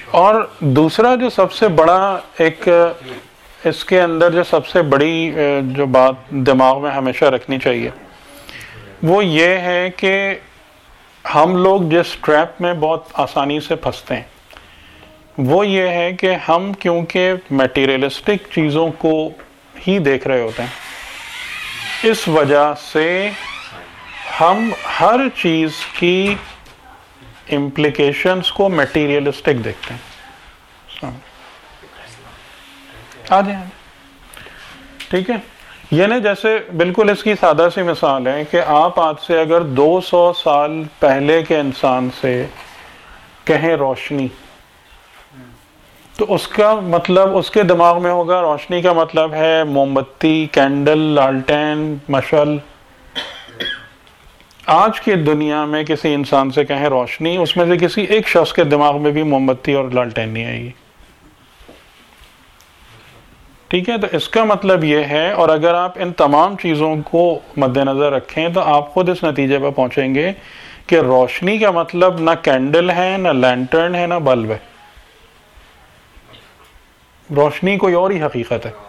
اور دوسرا جو سب سے بڑا ایک اس کے اندر جو سب سے بڑی جو بات دماغ میں ہمیشہ رکھنی چاہیے وہ یہ ہے کہ ہم لوگ جس ٹریپ میں بہت آسانی سے پھنستے ہیں وہ یہ ہے کہ ہم کیونکہ میٹیریلسٹک چیزوں کو ہی دیکھ رہے ہوتے ہیں، اس وجہ سے ہم ہر چیز کی امپلیکیشنز کو میٹیریلسٹک دیکھتے ہیں. آ جائیں، ٹھیک ہے. یعنی جیسے بالکل اس کی سادہ سی مثال ہے کہ آپ آج سے اگر 200 سال پہلے کے انسان سے کہیں روشنی، تو اس کا مطلب اس کے دماغ میں ہوگا روشنی کا مطلب ہے موم بتی، کینڈل، لالٹین، مشعل. آج کی دنیا میں کسی انسان سے کہیں روشنی، اس میں سے کسی ایک شخص کے دماغ میں بھی موم بتی اور لالٹین نہیں آئے گی. ٹھیک ہے، تو اس کا مطلب یہ ہے، اور اگر آپ ان تمام چیزوں کو مد نظر رکھیں تو آپ خود اس نتیجے پر پہنچیں گے کہ روشنی کا مطلب نہ کینڈل ہے، نہ لینٹرن ہے، نہ بلب ہے. روشنی کوئی اور ہی حقیقت ہے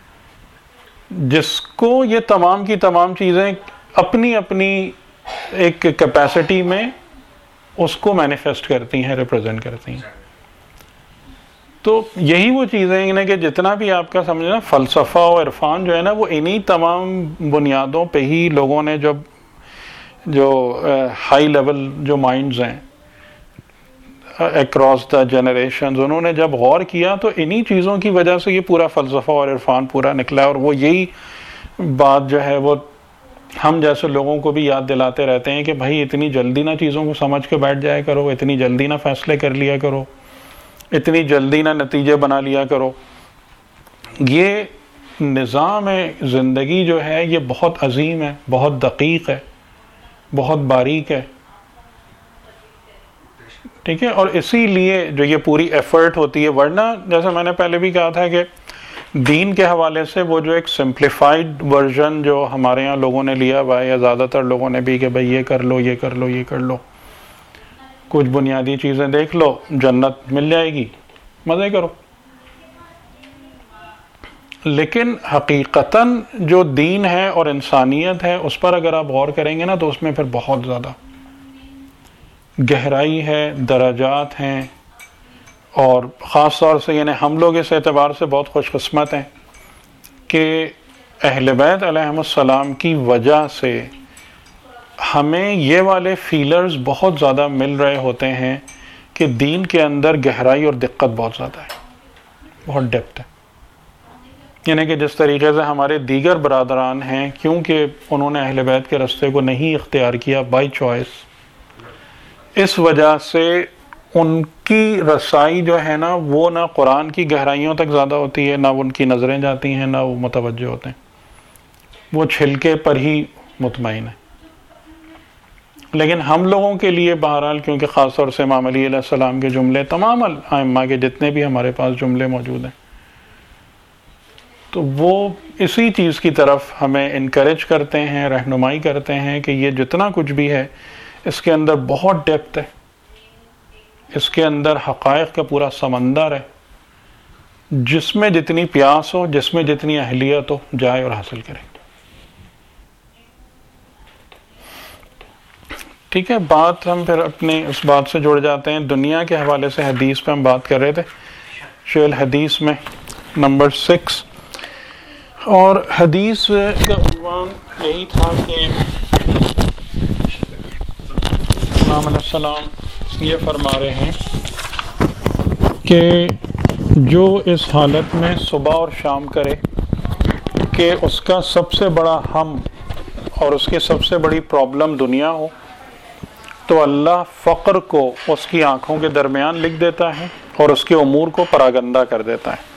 جس کو یہ تمام کی تمام چیزیں اپنی اپنی ایک کیپیسٹی میں اس کو مینیفیسٹ کرتی ہیں، ریپرزینٹ کرتی ہیں. تو یہی وہ چیزیں ہیں کہ جتنا بھی آپ کا سمجھنا فلسفہ و عرفان جو ہے نا، وہ انہی تمام بنیادوں پہ ہی لوگوں نے جو ہائی لیول جو مائنڈز ہیں اکراس دا جنریشنز، انہوں نے جب غور کیا تو انہی چیزوں کی وجہ سے یہ پورا فلسفہ اور عرفان پورا نکلا. اور وہ یہی بات جو ہے وہ ہم جیسے لوگوں کو بھی یاد دلاتے رہتے ہیں کہ بھائی اتنی جلدی نہ چیزوں کو سمجھ کے بیٹھ جایا کرو، اتنی جلدی نہ فیصلے کر لیا کرو، اتنی جلدی نہ نتیجے بنا لیا کرو. یہ نظام زندگی جو ہے یہ بہت عظیم ہے، بہت دقیق ہے، بہت باریک ہے. ٹھیک ہے، اور اسی لیے جو یہ پوری ایفرٹ ہوتی ہے، ورنہ جیسے میں نے پہلے بھی کہا تھا کہ دین کے حوالے سے وہ جو ایک سمپلیفائڈ ورژن جو ہمارے ہاں لوگوں نے لیا ہوا ہے، یا زیادہ تر لوگوں نے بھی، کہ بھائی یہ کر لو، یہ کر لو، یہ کر لو، کچھ بنیادی چیزیں دیکھ لو، جنت مل جائے گی، مزے کرو. لیکن حقیقتاً جو دین ہے اور انسانیت ہے اس پر اگر آپ غور کریں گے نا تو اس میں پھر بہت زیادہ گہرائی ہے، درجات ہیں. اور خاص طور سے یعنی ہم لوگ اس اعتبار سے بہت خوش قسمت ہیں کہ اہل بیت علیہم السلام کی وجہ سے ہمیں یہ والے فیلرز بہت زیادہ مل رہے ہوتے ہیں کہ دین کے اندر گہرائی اور دقت بہت زیادہ ہے، بہت ڈیپتھ ہے. یعنی کہ جس طریقے سے ہمارے دیگر برادران ہیں، کیونکہ انہوں نے اہل بیت کے راستے کو نہیں اختیار کیا بائی چوائس، اس وجہ سے ان کی رسائی جو ہے نا وہ نہ قرآن کی گہرائیوں تک زیادہ ہوتی ہے، نہ ان کی نظریں جاتی ہیں، نہ وہ متوجہ ہوتے ہیں، وہ چھلکے پر ہی مطمئن ہے. لیکن ہم لوگوں کے لیے بہرحال، کیونکہ خاص طور سے امام علی علیہ السلام کے جملے، تمام ائمہ کے جتنے بھی ہمارے پاس جملے موجود ہیں، تو وہ اسی چیز کی طرف ہمیں انکریج کرتے ہیں، رہنمائی کرتے ہیں کہ یہ جتنا کچھ بھی ہے اس کے اندر بہت ڈیپتھ ہے، اس کے اندر حقائق کا پورا سمندر ہے. جس میں جتنی پیاس ہو، جس میں جتنی اہلیت ہو، جائے اور حاصل کرے. ٹھیک ہے، بات ہم پھر اپنے اس بات سے جڑ جاتے ہیں. دنیا کے حوالے سے حدیث پہ ہم بات کر رہے تھے، شیخ الحدیث میں نمبر 6، اور حدیث کا عنوان یہی تھا کہ امام علیہ السلام یہ فرما رہے ہیں کہ جو اس حالت میں صبح اور شام کرے کہ اس کا سب سے بڑا ہم اور اس کی سب سے بڑی پرابلم دنیا ہو، تو اللہ فقر کو اس کی آنکھوں کے درمیان لکھ دیتا ہے اور اس کے امور کو پراگندہ کر دیتا ہے،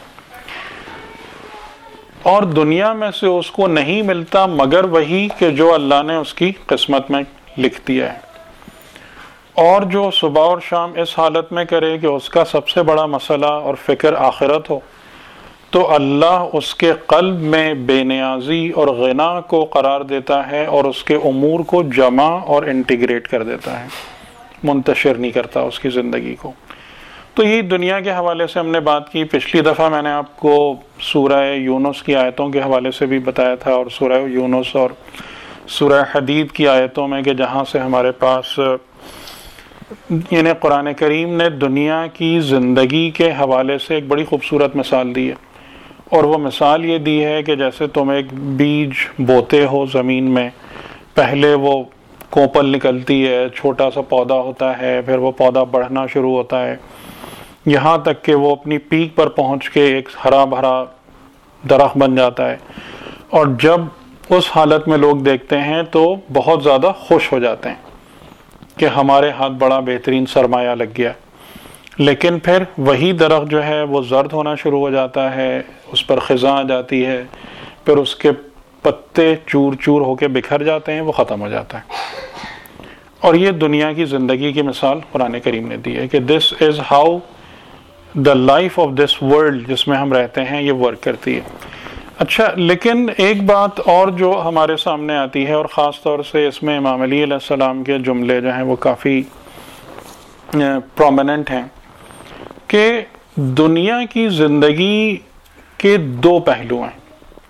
اور دنیا میں سے اس کو نہیں ملتا مگر وہی کہ جو اللہ نے اس کی قسمت میں لکھ دیا ہے. اور جو صبح اور شام اس حالت میں کرے کہ اس کا سب سے بڑا مسئلہ اور فکر آخرت ہو، تو اللہ اس کے قلب میں بے نیازی اور غنا کو قرار دیتا ہے اور اس کے امور کو جمع اور انٹیگریٹ کر دیتا ہے، منتشر نہیں کرتا اس کی زندگی کو. تو یہ دنیا کے حوالے سے ہم نے بات کی. پچھلی دفعہ میں نے آپ کو سورہ یونس کی آیتوں کے حوالے سے بھی بتایا تھا، اور سورہ یونس اور سورہ حدید کی آیتوں میں کہ جہاں سے ہمارے پاس یعنی قرآن کریم نے دنیا کی زندگی کے حوالے سے ایک بڑی خوبصورت مثال دی ہے. اور وہ مثال یہ دی ہے کہ جیسے تم ایک بیج بوتے ہو زمین میں، پہلے وہ کوپل نکلتی ہے، چھوٹا سا پودا ہوتا ہے، پھر وہ پودا بڑھنا شروع ہوتا ہے یہاں تک کہ وہ اپنی پیک پر پہنچ کے ایک ہرا بھرا درخت بن جاتا ہے. اور جب اس حالت میں لوگ دیکھتے ہیں تو بہت زیادہ خوش ہو جاتے ہیں کہ ہمارے ہاتھ بڑا بہترین سرمایہ لگ گیا. لیکن پھر وہی درخت جو ہے وہ زرد ہونا شروع ہو جاتا ہے، اس پر خزاں آ جاتی ہے، پھر اس کے پتے چور چور ہو کے بکھر جاتے ہیں، وہ ختم ہو جاتا ہے. اور یہ دنیا کی زندگی کی مثال قرآن کریم نے دی ہے کہ this is how the life of this world جس میں ہم رہتے ہیں یہ ورک کرتی ہے. اچھا، لیکن ایک بات اور جو ہمارے سامنے آتی ہے، اور خاص طور سے اس میں امام علی علیہ السلام کے جملے جو ہیں وہ کافی پرومیننٹ ہیں، کہ دنیا کی زندگی کے دو پہلو ہیں.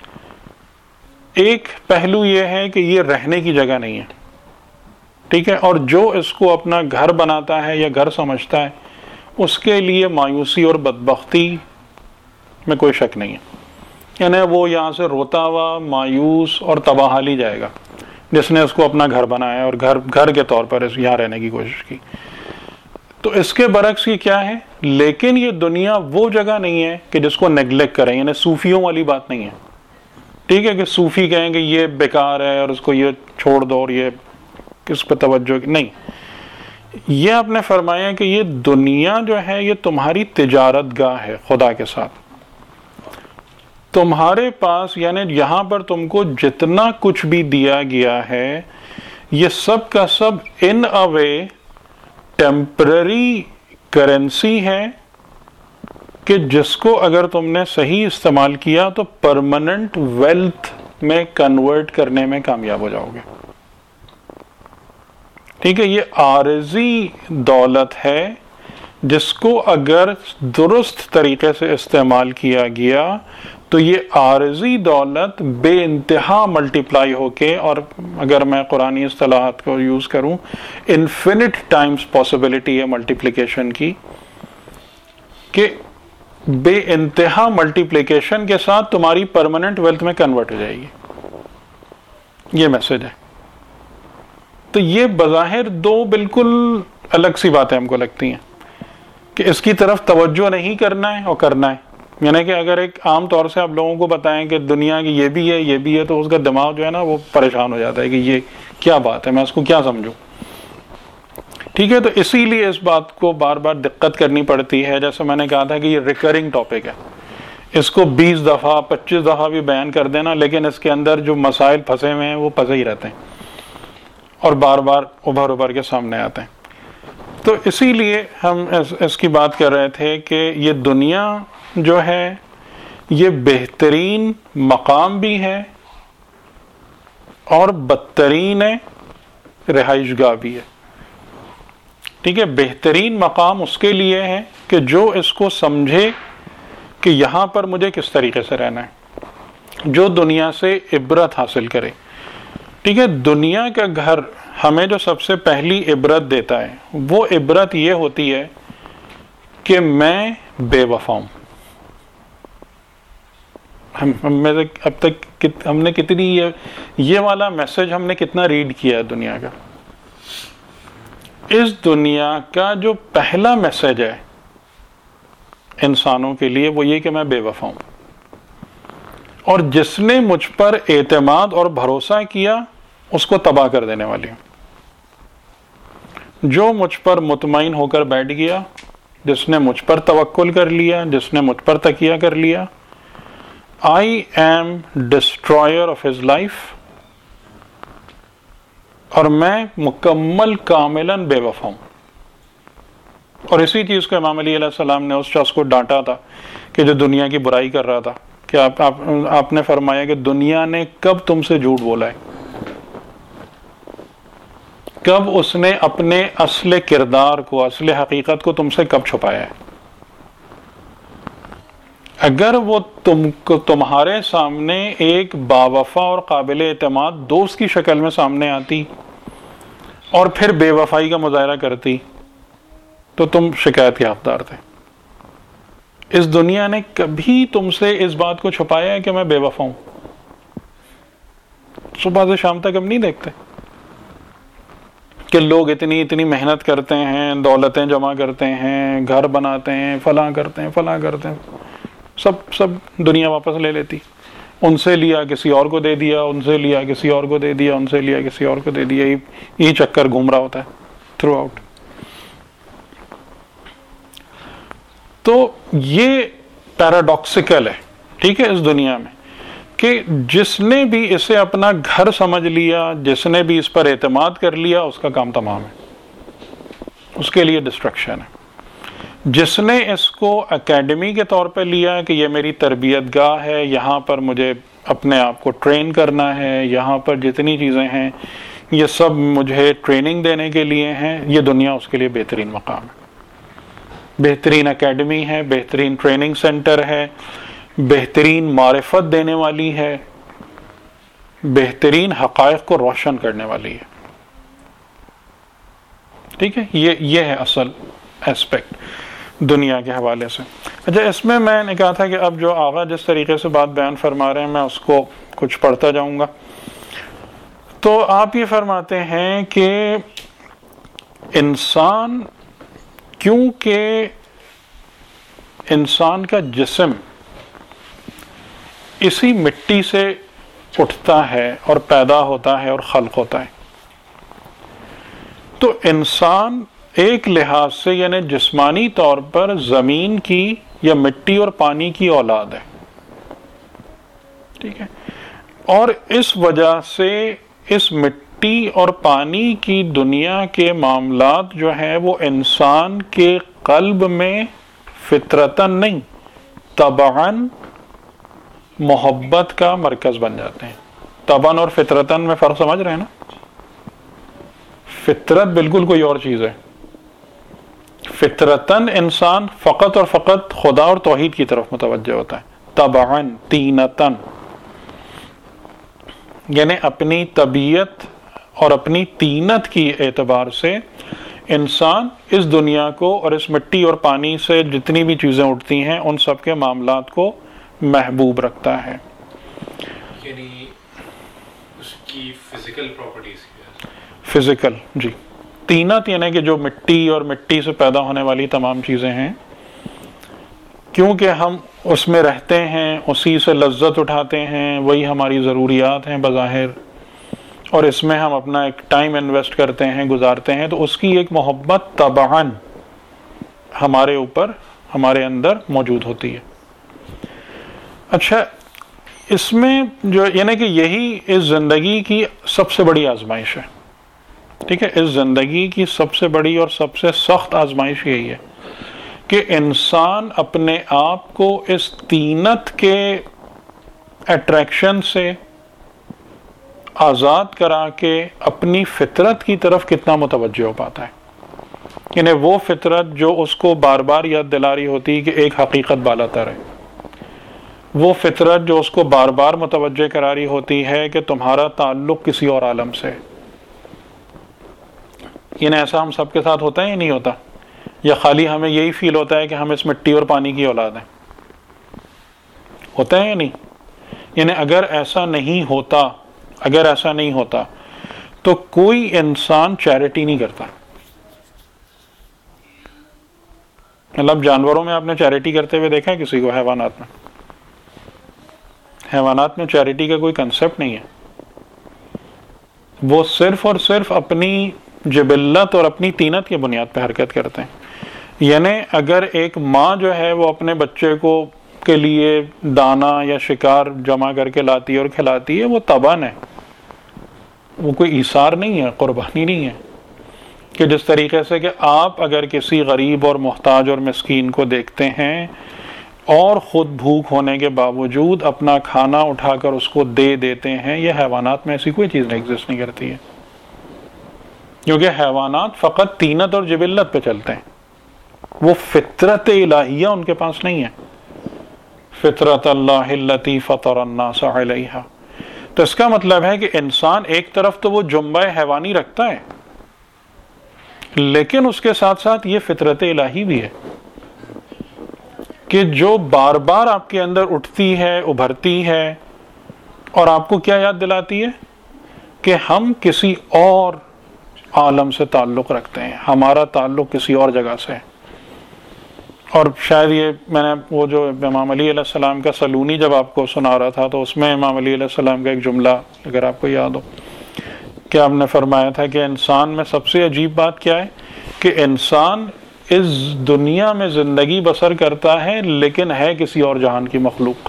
ایک پہلو یہ ہے کہ یہ رہنے کی جگہ نہیں ہے، ٹھیک ہے، اور جو اس کو اپنا گھر بناتا ہے یا گھر سمجھتا ہے اس کے لیے مایوسی اور بدبختی میں کوئی شک نہیں ہے. یعنی وہ یہاں سے روتا ہوا مایوس اور تباہ حال ہی جائے گا جس نے اس کو اپنا گھر بنایا اور گھر کے طور پر یہاں رہنے کی کوشش کی. تو اس کے برعکس یہ کیا ہے، لیکن یہ دنیا وہ جگہ نہیں ہے کہ جس کو نیگلیکٹ کریں، یعنی صوفیوں والی بات نہیں ہے، ٹھیک ہے، کہ صوفی کہیں کہ یہ بیکار ہے اور اس کو یہ چھوڑ دو اور یہ کس پہ توجہ نہیں. یہ آپ نے فرمایا کہ یہ دنیا جو ہے یہ تمہاری تجارت گاہ ہے خدا کے ساتھ. تمہارے پاس یعنی یہاں پر تم کو جتنا کچھ بھی دیا گیا ہے یہ سب کا سب ان اے وے ٹیمپرری کرنسی ہے کہ جس کو اگر تم نے صحیح استعمال کیا تو پرماننٹ ویلتھ میں کنورٹ کرنے میں کامیاب ہو جاؤ گے. ٹھیک ہے، یہ عارضی دولت ہے جس کو اگر درست طریقے سے استعمال کیا گیا تو یہ عارضی دولت بے انتہا ملٹیپلائی ہو کے، اور اگر میں قرآنی اصطلاحات کو یوز کروں، انفینٹ ٹائمز پاسبلٹی ہے ملٹیپلیکیشن کی، کہ بے انتہا ملٹیپلیکیشن کے ساتھ تمہاری پرماننٹ ویلتھ میں کنورٹ ہو جائے گی. یہ میسج ہے. تو یہ بظاہر دو بالکل الگ سی باتیں ہم کو لگتی ہیں کہ اس کی طرف توجہ نہیں کرنا ہے اور کرنا ہے. یعنی کہ اگر ایک عام طور سے آپ لوگوں کو بتائیں کہ دنیا کی یہ بھی ہے یہ بھی ہے تو اس کا دماغ جو ہے نا وہ پریشان ہو جاتا ہے کہ یہ کیا بات ہے، میں اس کو کیا سمجھوں. ٹھیک ہے، تو اسی لیے اس بات کو بار بار دقت کرنی پڑتی ہے. جیسے میں نے کہا تھا کہ یہ ریکرنگ ٹاپک ہے، اس کو 20 دفعہ 25 دفعہ بھی بیان کر دینا، لیکن اس کے اندر جو مسائل پھنسے ہوئے ہیں وہ پھنسے ہی رہتے ہیں اور بار بار ابھر کے سامنے آتے ہیں. تو اسی لیے ہم اس کی بات کر رہے تھے کہ یہ دنیا جو ہے یہ بہترین مقام بھی ہے اور بدترین رہائش گاہ بھی ہے. ٹھیک ہے، بہترین مقام اس کے لیے ہے کہ جو اس کو سمجھے کہ یہاں پر مجھے کس طریقے سے رہنا ہے، جو دنیا سے عبرت حاصل کرے. ٹھیک ہے، دنیا کا گھر ہمیں جو سب سے پہلی عبرت دیتا ہے وہ عبرت یہ ہوتی ہے کہ میں بے وفا ہوں. ہم میں سے اب تک ہم نے کتنی یہ والا میسج ہم نے کتنا ریڈ کیا ہے دنیا کا. اس دنیا کا جو پہلا میسج ہے انسانوں کے لیے وہ یہ کہ میں بے وفا ہوں، اور جس نے مجھ پر اعتماد اور بھروسہ کیا اس کو تباہ کر دینے والی ہوں. جو مجھ پر مطمئن ہو کر بیٹھ گیا، جس نے مجھ پر توکل کر لیا، جس نے مجھ پر تکیہ کر لیا، I am destroyer of his life، اور میں مکمل کاملاً بے وفا ہوں. اور اسی چیز کو امام علی علیہ السلام نے اس شخص کو ڈانٹا تھا کہ جو دنیا کی برائی کر رہا تھا، کہ آپ نے فرمایا کہ دنیا نے کب تم سے جھوٹ بولا ہے، کب اس نے اپنے اصل کردار کو، اصل حقیقت کو تم سے کب چھپایا ہے. اگر وہ تمہارے سامنے ایک باوفا اور قابل اعتماد دوست کی شکل میں سامنے آتی اور پھر بے وفائی کا مظاہرہ کرتی تو تم شکایت کے حقدار تھے. اس دنیا نے کبھی تم سے اس بات کو چھپایا ہے کہ میں بے وفا ہوں؟ صبح سے شام تک ہم نہیں دیکھتے کہ لوگ اتنی محنت کرتے ہیں، دولتیں جمع کرتے ہیں، گھر بناتے ہیں، فلاں کرتے ہیں، سب دنیا واپس لے لیتی. ان سے لیا کسی اور کو دے دیا، ان سے لیا کسی اور کو دے دیا، ان سے لیا کسی اور کو دے دیا، یہ چکر گھوم رہا ہوتا ہے تھرو آؤٹ. تو یہ پیراڈاکسیکل ہے، ٹھیک ہے، اس دنیا میں کہ جس نے بھی اسے اپنا گھر سمجھ لیا، جس نے بھی اس پر اعتماد کر لیا، اس کا کام تمام ہے، اس کے لیے ڈسٹرکشن ہے. جس نے اس کو اکیڈمی کے طور پہ لیا کہ یہ میری تربیت گاہ ہے، یہاں پر مجھے اپنے آپ کو ٹرین کرنا ہے، یہاں پر جتنی چیزیں ہیں یہ سب مجھے ٹریننگ دینے کے لیے ہیں، یہ دنیا اس کے لیے بہترین مقام ہے، بہترین اکیڈمی ہے، بہترین ٹریننگ سینٹر ہے، بہترین معرفت دینے والی ہے، بہترین حقائق کو روشن کرنے والی ہے. ٹھیک ہے، یہ ہے اصل ایسپیکٹ دنیا کے حوالے سے. اچھا، اس میں نے کہا تھا کہ اب جو آغا جس طریقے سے بات بیان فرما رہے ہیں میں اس کو کچھ پڑھتا جاؤں گا. تو آپ یہ فرماتے ہیں کہ انسان، کیونکہ انسان کا جسم اسی مٹی سے اٹھتا ہے اور پیدا ہوتا ہے اور خلق ہوتا ہے، تو انسان ایک لحاظ سے یعنی جسمانی طور پر زمین کی یا مٹی اور پانی کی اولاد ہے. ٹھیک ہے، اور اس وجہ سے اس مٹی اور پانی کی دنیا کے معاملات جو ہیں وہ انسان کے قلب میں فطرتاً نہیں طبعاً محبت کا مرکز بن جاتے ہیں. طبعاً اور فطرتاً میں فرق سمجھ رہے ہیں نا؟ فطرت بالکل کوئی اور چیز ہے. فطرتاً انسان فقط اور فقط خدا اور توحید کی طرف متوجہ ہوتا ہے. طبعاً تینتاً یعنی اپنی طبیعت اور اپنی تینت کی اعتبار سے انسان اس دنیا کو اور اس مٹی اور پانی سے جتنی بھی چیزیں اٹھتی ہیں ان سب کے معاملات کو محبوب رکھتا ہے. یعنی اس کی فزیکل پراپرٹیز فزیکل، جی، تینت یعنی کہ جو مٹی اور مٹی سے پیدا ہونے والی تمام چیزیں ہیں، کیونکہ ہم اس میں رہتے ہیں، اسی سے لذت اٹھاتے ہیں، وہی ہماری ضروریات ہیں بظاہر، اور اس میں ہم اپنا ایک ٹائم انویسٹ کرتے ہیں، گزارتے ہیں، تو اس کی ایک محبت طبعاً ہمارے اوپر، ہمارے اندر موجود ہوتی ہے. اچھا، اس میں جو یعنی کہ یہی اس زندگی کی سب سے بڑی آزمائش ہے. ٹھیک ہے، اس زندگی کی سب سے بڑی اور سب سے سخت آزمائش یہی ہے کہ انسان اپنے آپ کو اس تینت کے اٹریکشن سے آزاد کرا کے اپنی فطرت کی طرف کتنا متوجہ ہو پاتا ہے. یعنی وہ فطرت جو اس کو بار بار یاد دلا رہی ہوتی کہ ایک حقیقت بالا تر ہے، وہ فطرت جو اس کو بار بار متوجہ کرا رہی ہوتی ہے کہ تمہارا تعلق کسی اور عالم سے. یعنی ایسا ہم سب کے ساتھ ہوتا ہے یا نہیں ہوتا؟ یا خالی ہمیں یہی فیل ہوتا ہے کہ ہم اس مٹی اور پانی کی اولاد ہیں؟ ہوتا ہے یا نہیں؟ یعنی اگر ایسا نہیں ہوتا تو کوئی انسان چیریٹی نہیں کرتا. مطلب جانوروں میں آپ نے چیریٹی کرتے ہوئے دیکھا ہے کسی کو؟ حیوانات میں چیریٹی کا کوئی کنسپٹ نہیں ہے. وہ صرف اور صرف اپنی جبلت اور اپنی تینت کی بنیاد پہ حرکت کرتے ہیں. یعنی اگر ایک ماں جو ہے وہ اپنے بچے کو کے لیے دانا یا شکار جمع کر کے لاتی ہے اور کھلاتی ہے، وہ طبعاً ہے، وہ کوئی ایثار نہیں ہے، قربانی نہیں ہے. کہ جس طریقے سے کہ آپ اگر کسی غریب اور محتاج اور مسکین کو دیکھتے ہیں اور خود بھوک ہونے کے باوجود اپنا کھانا اٹھا کر اس کو دے دیتے ہیں، یہ حیوانات میں ایسی کوئی چیز نہیں ایگزسٹ نہیں کرتی ہے. کیونکہ حیوانات فقط تینت اور جبلت پہ چلتے ہیں، وہ فطرت الہیہ ان کے پاس نہیں ہے. فطرت اللہ التی فطر الناس علیہا. تو اس کا مطلب ہے کہ انسان ایک طرف تو وہ جنبہ حیوانی رکھتا ہے، لیکن اس کے ساتھ ساتھ یہ فطرت الہی بھی ہے کہ جو بار بار آپ کے اندر اٹھتی ہے، ابھرتی ہے، اور آپ کو کیا یاد دلاتی ہے کہ ہم کسی اور عالم سے تعلق رکھتے ہیں، ہمارا تعلق کسی اور جگہ سے ہے. اور شاید یہ میں نے وہ جو امام علی علیہ السلام کا سلونی جب آپ کو سنا رہا تھا تو اس میں امام علی علیہ السلام کا ایک جملہ اگر آپ کو یاد ہو کہ آپ نے فرمایا تھا کہ انسان میں سب سے عجیب بات کیا ہے کہ انسان اس دنیا میں زندگی بسر کرتا ہے لیکن ہے کسی اور جہان کی مخلوق.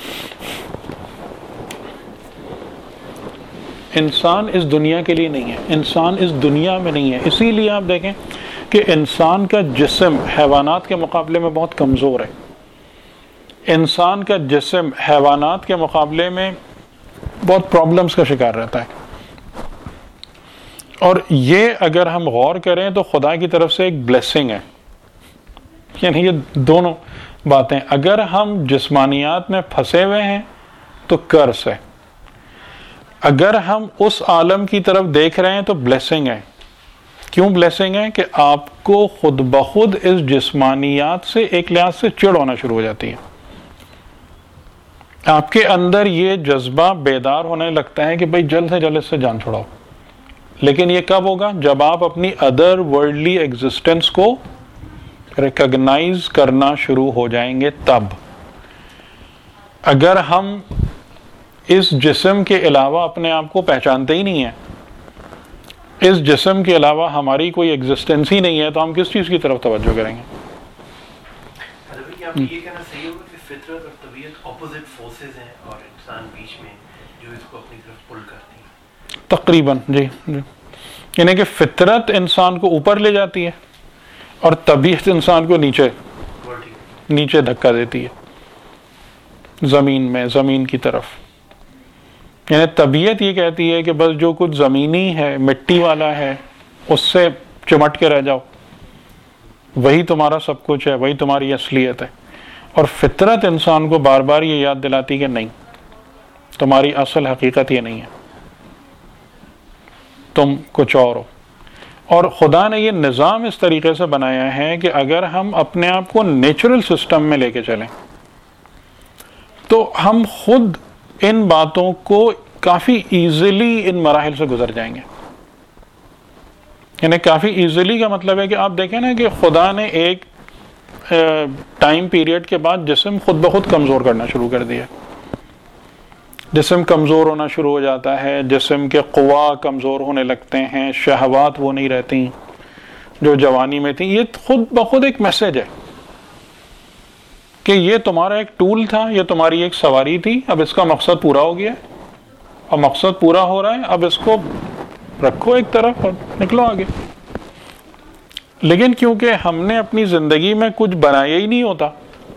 انسان اس دنیا کے لیے نہیں ہے، انسان اس دنیا میں نہیں ہے. اسی لیے آپ دیکھیں کہ انسان کا جسم حیوانات کے مقابلے میں بہت کمزور ہے. انسان کا جسم حیوانات کے مقابلے میں بہت پرابلمز کا شکار رہتا ہے. اور یہ اگر ہم غور کریں تو خدا کی طرف سے ایک بلیسنگ ہے. یعنی یہ دونوں باتیں، اگر ہم جسمانیات میں پھنسے ہوئے ہیں تو کرس ہے، اگر ہم اس عالم کی طرف دیکھ رہے ہیں تو بلیسنگ ہے. کیوں بلیسنگ ہے؟ کہ آپ کو خود بخود اس جسمانیات سے ایک لحاظ سے چڑ ہونا شروع ہو جاتی ہے. آپ کے اندر یہ جذبہ بیدار ہونے لگتا ہے کہ بھائی جلد سے جلد اس سے جان چھڑاؤ. لیکن یہ کب ہوگا؟ جب آپ اپنی ادر ورلڈلی ایگزسٹنس کو ریکگنائز کرنا شروع ہو جائیں گے. تب اگر ہم اس جسم کے علاوہ اپنے آپ کو پہچانتے ہی نہیں ہیں، اس جسم کے علاوہ ہماری کوئی ایگزسٹنس ہی نہیں ہے، تو ہم کس چیز کی طرف توجہ کریں گے؟ آپ یہ کہنا صحیح ہوگا کہ فطرت اور طبیعت اپوزٹ فورسز ہیں اور انسان بیچ میں جو اس کو اپنی طرف پل کرتی ہے تقریباً. جی جی، یعنی کہ فطرت انسان کو اوپر لے جاتی ہے اور طبیعت انسان کو نیچے دھکا دیتی ہے، زمین کی طرف. یعنی طبیعت یہ کہتی ہے کہ بس جو کچھ زمینی ہے، مٹی والا ہے، اس سے چمٹ کے رہ جاؤ، وہی تمہارا سب کچھ ہے، وہی تمہاری اصلیت ہے. اور فطرت انسان کو بار بار یہ یاد دلاتی کہ نہیں، تمہاری اصل حقیقت یہ نہیں ہے، تم کچھ اور ہو. اور خدا نے یہ نظام اس طریقے سے بنایا ہے کہ اگر ہم اپنے آپ کو نیچرل سسٹم میں لے کے چلیں تو ہم خود ان باتوں کو کافی ایزیلی ان مراحل سے گزر جائیں گے. یعنی کافی ایزیلی کا مطلب ہے کہ آپ دیکھیں نا کہ خدا نے ایک ٹائم پیریڈ کے بعد جسم خود بخود کمزور کرنا شروع کر دیا. جسم کمزور ہونا شروع ہو جاتا ہے، جسم کے قوا کمزور ہونے لگتے ہیں، شہوات وہ نہیں رہتی جو جوانی میں تھیں. یہ خود بخود ایک میسج ہے کہ یہ تمہارا ایک ٹول تھا، یہ تمہاری ایک سواری تھی، اب اس کا مقصد پورا ہو گیا، اب مقصد پورا ہو رہا ہے، اب اس کو رکھو ایک طرف اور نکلو آگے. لیکن کیونکہ ہم نے اپنی زندگی میں کچھ بنایا ہی نہیں ہوتا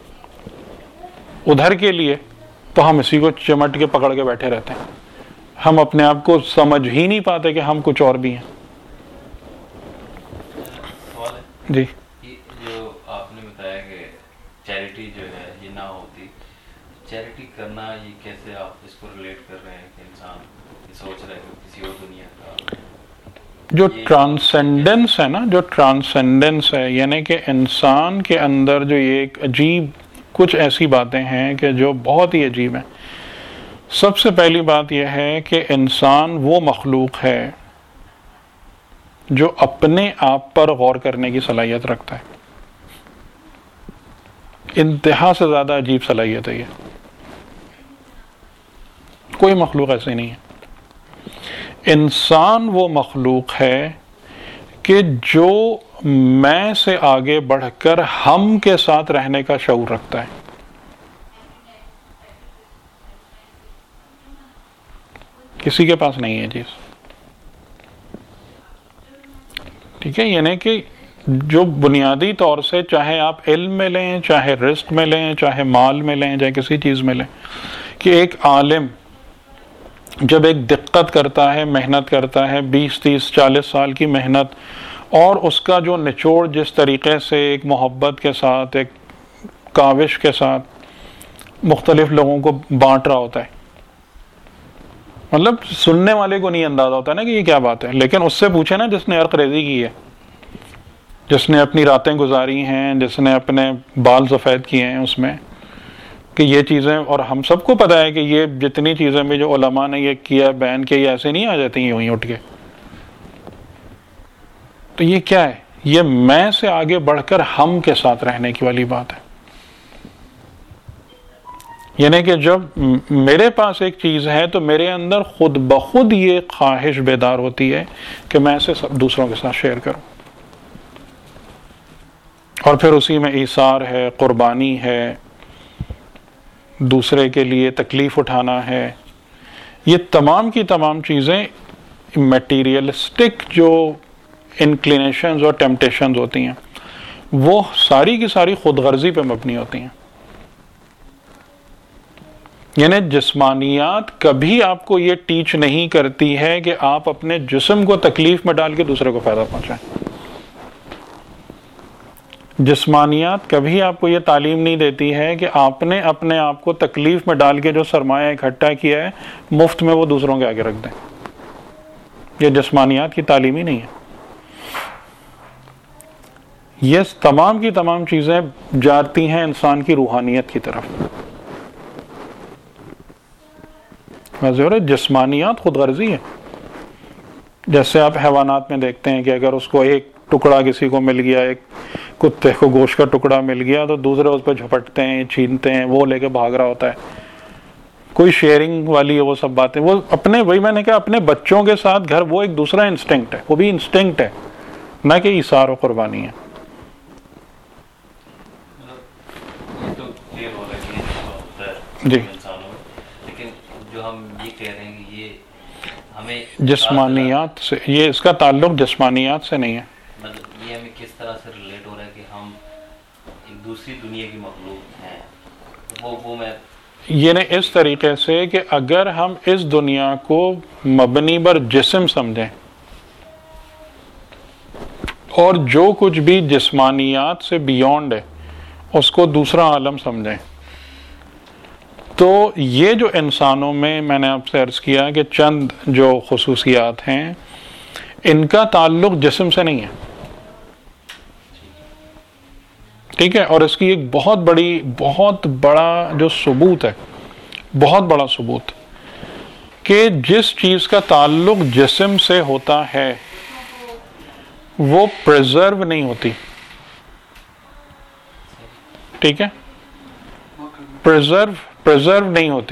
ادھر کے لیے، تو ہم اسی کو چمٹ کے پکڑ کے بیٹھے رہتے ہیں. ہم اپنے آپ کو سمجھ ہی نہیں پاتے کہ ہم کچھ اور بھی ہیں. جی، جو آپ نے بتایا کہ چیریٹی جو ہے یہ نہ ہوتی، چیریٹی کرنا یہ کیسے آپ اس کو ریلیٹ کر رہے ہیں کہ انسان سوچ رہا ہے کہ کسی اور دنیا کا جو ٹرانسینڈنس ہے نا، جو ٹرانسینڈنس ہے، یعنی کہ انسان کے اندر جو یہ ایک عجیب کچھ ایسی باتیں ہیں کہ جو بہت ہی عجیب ہیں. سب سے پہلی بات یہ ہے کہ انسان وہ مخلوق ہے جو اپنے آپ پر غور کرنے کی صلاحیت رکھتا ہے. انتہا سے زیادہ عجیب صلاحیت ہے یہ، کوئی مخلوق ایسے نہیں ہے. انسان وہ مخلوق ہے کہ جو میں سے آگے بڑھ کر ہم کے ساتھ رہنے کا شعور رکھتا ہے. کسی کے پاس نہیں ہے چیز، ٹھیک ہے. یعنی کہ جو بنیادی طور سے چاہے آپ علم میں لیں، چاہے رزق میں لیں، چاہے مال میں لیں، چاہے کسی چیز میں لیں، کہ ایک عالم جب ایک دقت کرتا ہے، محنت کرتا ہے، 20 30 40 سال کی محنت، اور اس کا جو نچوڑ جس طریقے سے ایک محبت کے ساتھ، ایک کاوش کے ساتھ مختلف لوگوں کو بانٹ رہا ہوتا ہے. مطلب سننے والے کو نہیں اندازہ ہوتا نا کہ یہ کیا بات ہے, لیکن اس سے پوچھے نا جس نے عرق ریزی کی ہے, جس نے اپنی راتیں گزاری ہیں, جس نے اپنے بال سفید کیے ہیں اس میں, کہ یہ چیزیں, اور ہم سب کو پتہ ہے کہ یہ جتنی چیزیں بھی جو علماء نے یہ کیا بیان کیا, یہ ایسے نہیں آ جاتی یوں ہی اٹھ کے. تو یہ کیا ہے؟ یہ میں سے آگے بڑھ کر ہم کے ساتھ رہنے کی والی بات ہے. یعنی کہ جب میرے پاس ایک چیز ہے تو میرے اندر خود بخود یہ خواہش بیدار ہوتی ہے کہ میں اسے دوسروں کے ساتھ شیئر کروں, اور پھر اسی میں ایثار ہے, قربانی ہے, دوسرے کے لیے تکلیف اٹھانا ہے. یہ تمام کی تمام چیزیں میٹیریلسٹک جو انکلینیشنز اور ٹیمپٹیشنز ہوتی ہیں وہ ساری کی ساری خود غرضی پہ مبنی ہوتی ہیں. یعنی جسمانیات کبھی آپ کو یہ ٹیچ نہیں کرتی ہے کہ آپ اپنے جسم کو تکلیف میں ڈال کے دوسرے کو فائدہ پہنچائیں. جسمانیات کبھی آپ کو یہ تعلیم نہیں دیتی ہے کہ آپ نے اپنے آپ کو تکلیف میں ڈال کے جو سرمایہ اکٹھا کیا ہے مفت میں وہ دوسروں کے آگے رکھ دیں. یہ جسمانیات کی تعلیم ہی نہیں ہے. یہ تمام کی تمام چیزیں جاتی ہیں انسان کی روحانیت کی طرف. جسمانیات خود غرضی ہے. جیسے آپ حیوانات میں دیکھتے ہیں کہ اگر اس کو ایک ٹکڑا کسی کو مل گیا, ایک کتے کو گوشت کا ٹکڑا مل گیا, تو دوسرے اس پہ جھپٹتے ہیں, چھینتے ہیں, وہ لے کے بھاگ رہا ہوتا ہے. کوئی شیئرنگ والی ہے وہ سب باتیں. وہ اپنے, وہی میں نے کہا, اپنے بچوں کے ساتھ گھر, وہ ایک دوسرا انسٹنکٹ ہے, وہ بھی انسٹنکٹ ہے, نہ کہ ایثار و قربانی ہے. جی, لیکن جو ہم یہ کہہ رہے ہیں کہ یہ ہمیں جسمانیات سے, یہ اس کا تعلق جسمانیات سے نہیں ہے. مطلب یہ ہمیں کس طرح سے ریلیٹ ہو رہا ہے کہ ہم ایک دوسری دنیا کی مخلوق ہیں, وہ میں یعنی اس طریقے سے کہ اگر ہم اس دنیا کو مبنی بر جسم سمجھیں اور جو کچھ بھی جسمانیات سے بیونڈ ہے اس کو دوسرا عالم سمجھیں, تو یہ جو انسانوں میں نے آپ سے عرض کیا کہ چند جو خصوصیات ہیں ان کا تعلق جسم سے نہیں ہے. ٹھیک ہے, اور اس کی ایک بہت بڑا جو ثبوت ہے, بہت بڑا ثبوت, کہ جس چیز کا تعلق جسم سے ہوتا ہے وہ پریزرو نہیں ہوتی. ٹھیک ہے, پریزرو نہیں ہوتی.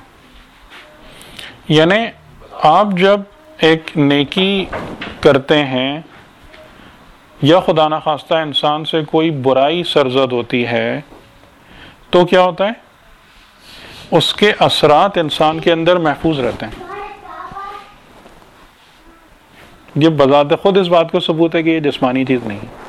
یعنی آپ جب ایک نیکی کرتے ہیں یا خدا نخواستہ انسان سے کوئی برائی سرزد ہوتی ہے تو کیا ہوتا ہے, اس کے اثرات انسان کے اندر محفوظ رہتے ہیں. یہ بذات خود اس بات کو ثبوت ہے کہ یہ جسمانی چیز نہیں ہے.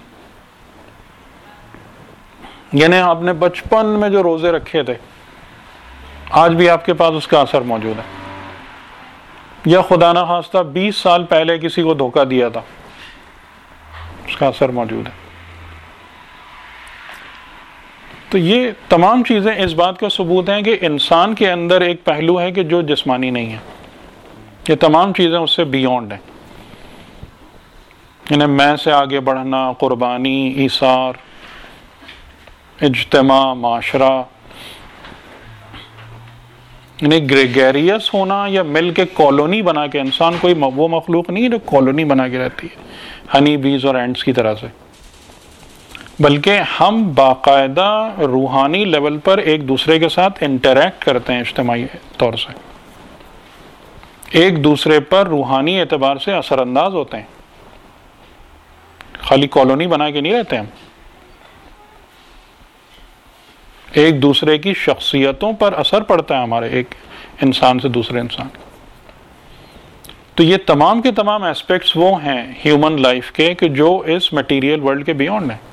یعنی آپ نے بچپن میں جو روزے رکھے تھے آج بھی آپ کے پاس اس کا اثر موجود ہے, یا خدا نخواستہ 20 سال پہلے کسی کو دھوکہ دیا تھا اس کا اثر موجود ہے. تو یہ تمام چیزیں اس بات کا ثبوت ہیں کہ انسان کے اندر ایک پہلو ہے کہ جو جسمانی نہیں ہے. یہ تمام چیزیں اس سے بیونڈ ہیں. یعنی میں سے آگے بڑھنا, قربانی, ایثار, اجتماع, معاشرہ, یعنی گریگیریس ہونا یا مل کے کالونی بنا کے. انسان کوئی وہ مخلوق نہیں ہے جو کالونی بنا کے رہتی ہے ہنی بیز اور اینٹس کی طرح سے, بلکہ ہم باقاعدہ روحانی لیول پر ایک دوسرے کے ساتھ انٹریکٹ کرتے ہیں اجتماعی طور سے, ایک دوسرے پر روحانی اعتبار سے اثر انداز ہوتے ہیں. خالی کالونی بنا کے نہیں رہتے ہم, ایک دوسرے کی شخصیتوں پر اثر پڑتا ہے ہمارے ایک انسان سے دوسرے انسان. تو یہ تمام کے تمام ایسپیکٹس وہ ہیں ہیومن لائف کے کہ جو اس میٹیریل ورلڈ کے بیونڈ ہیں.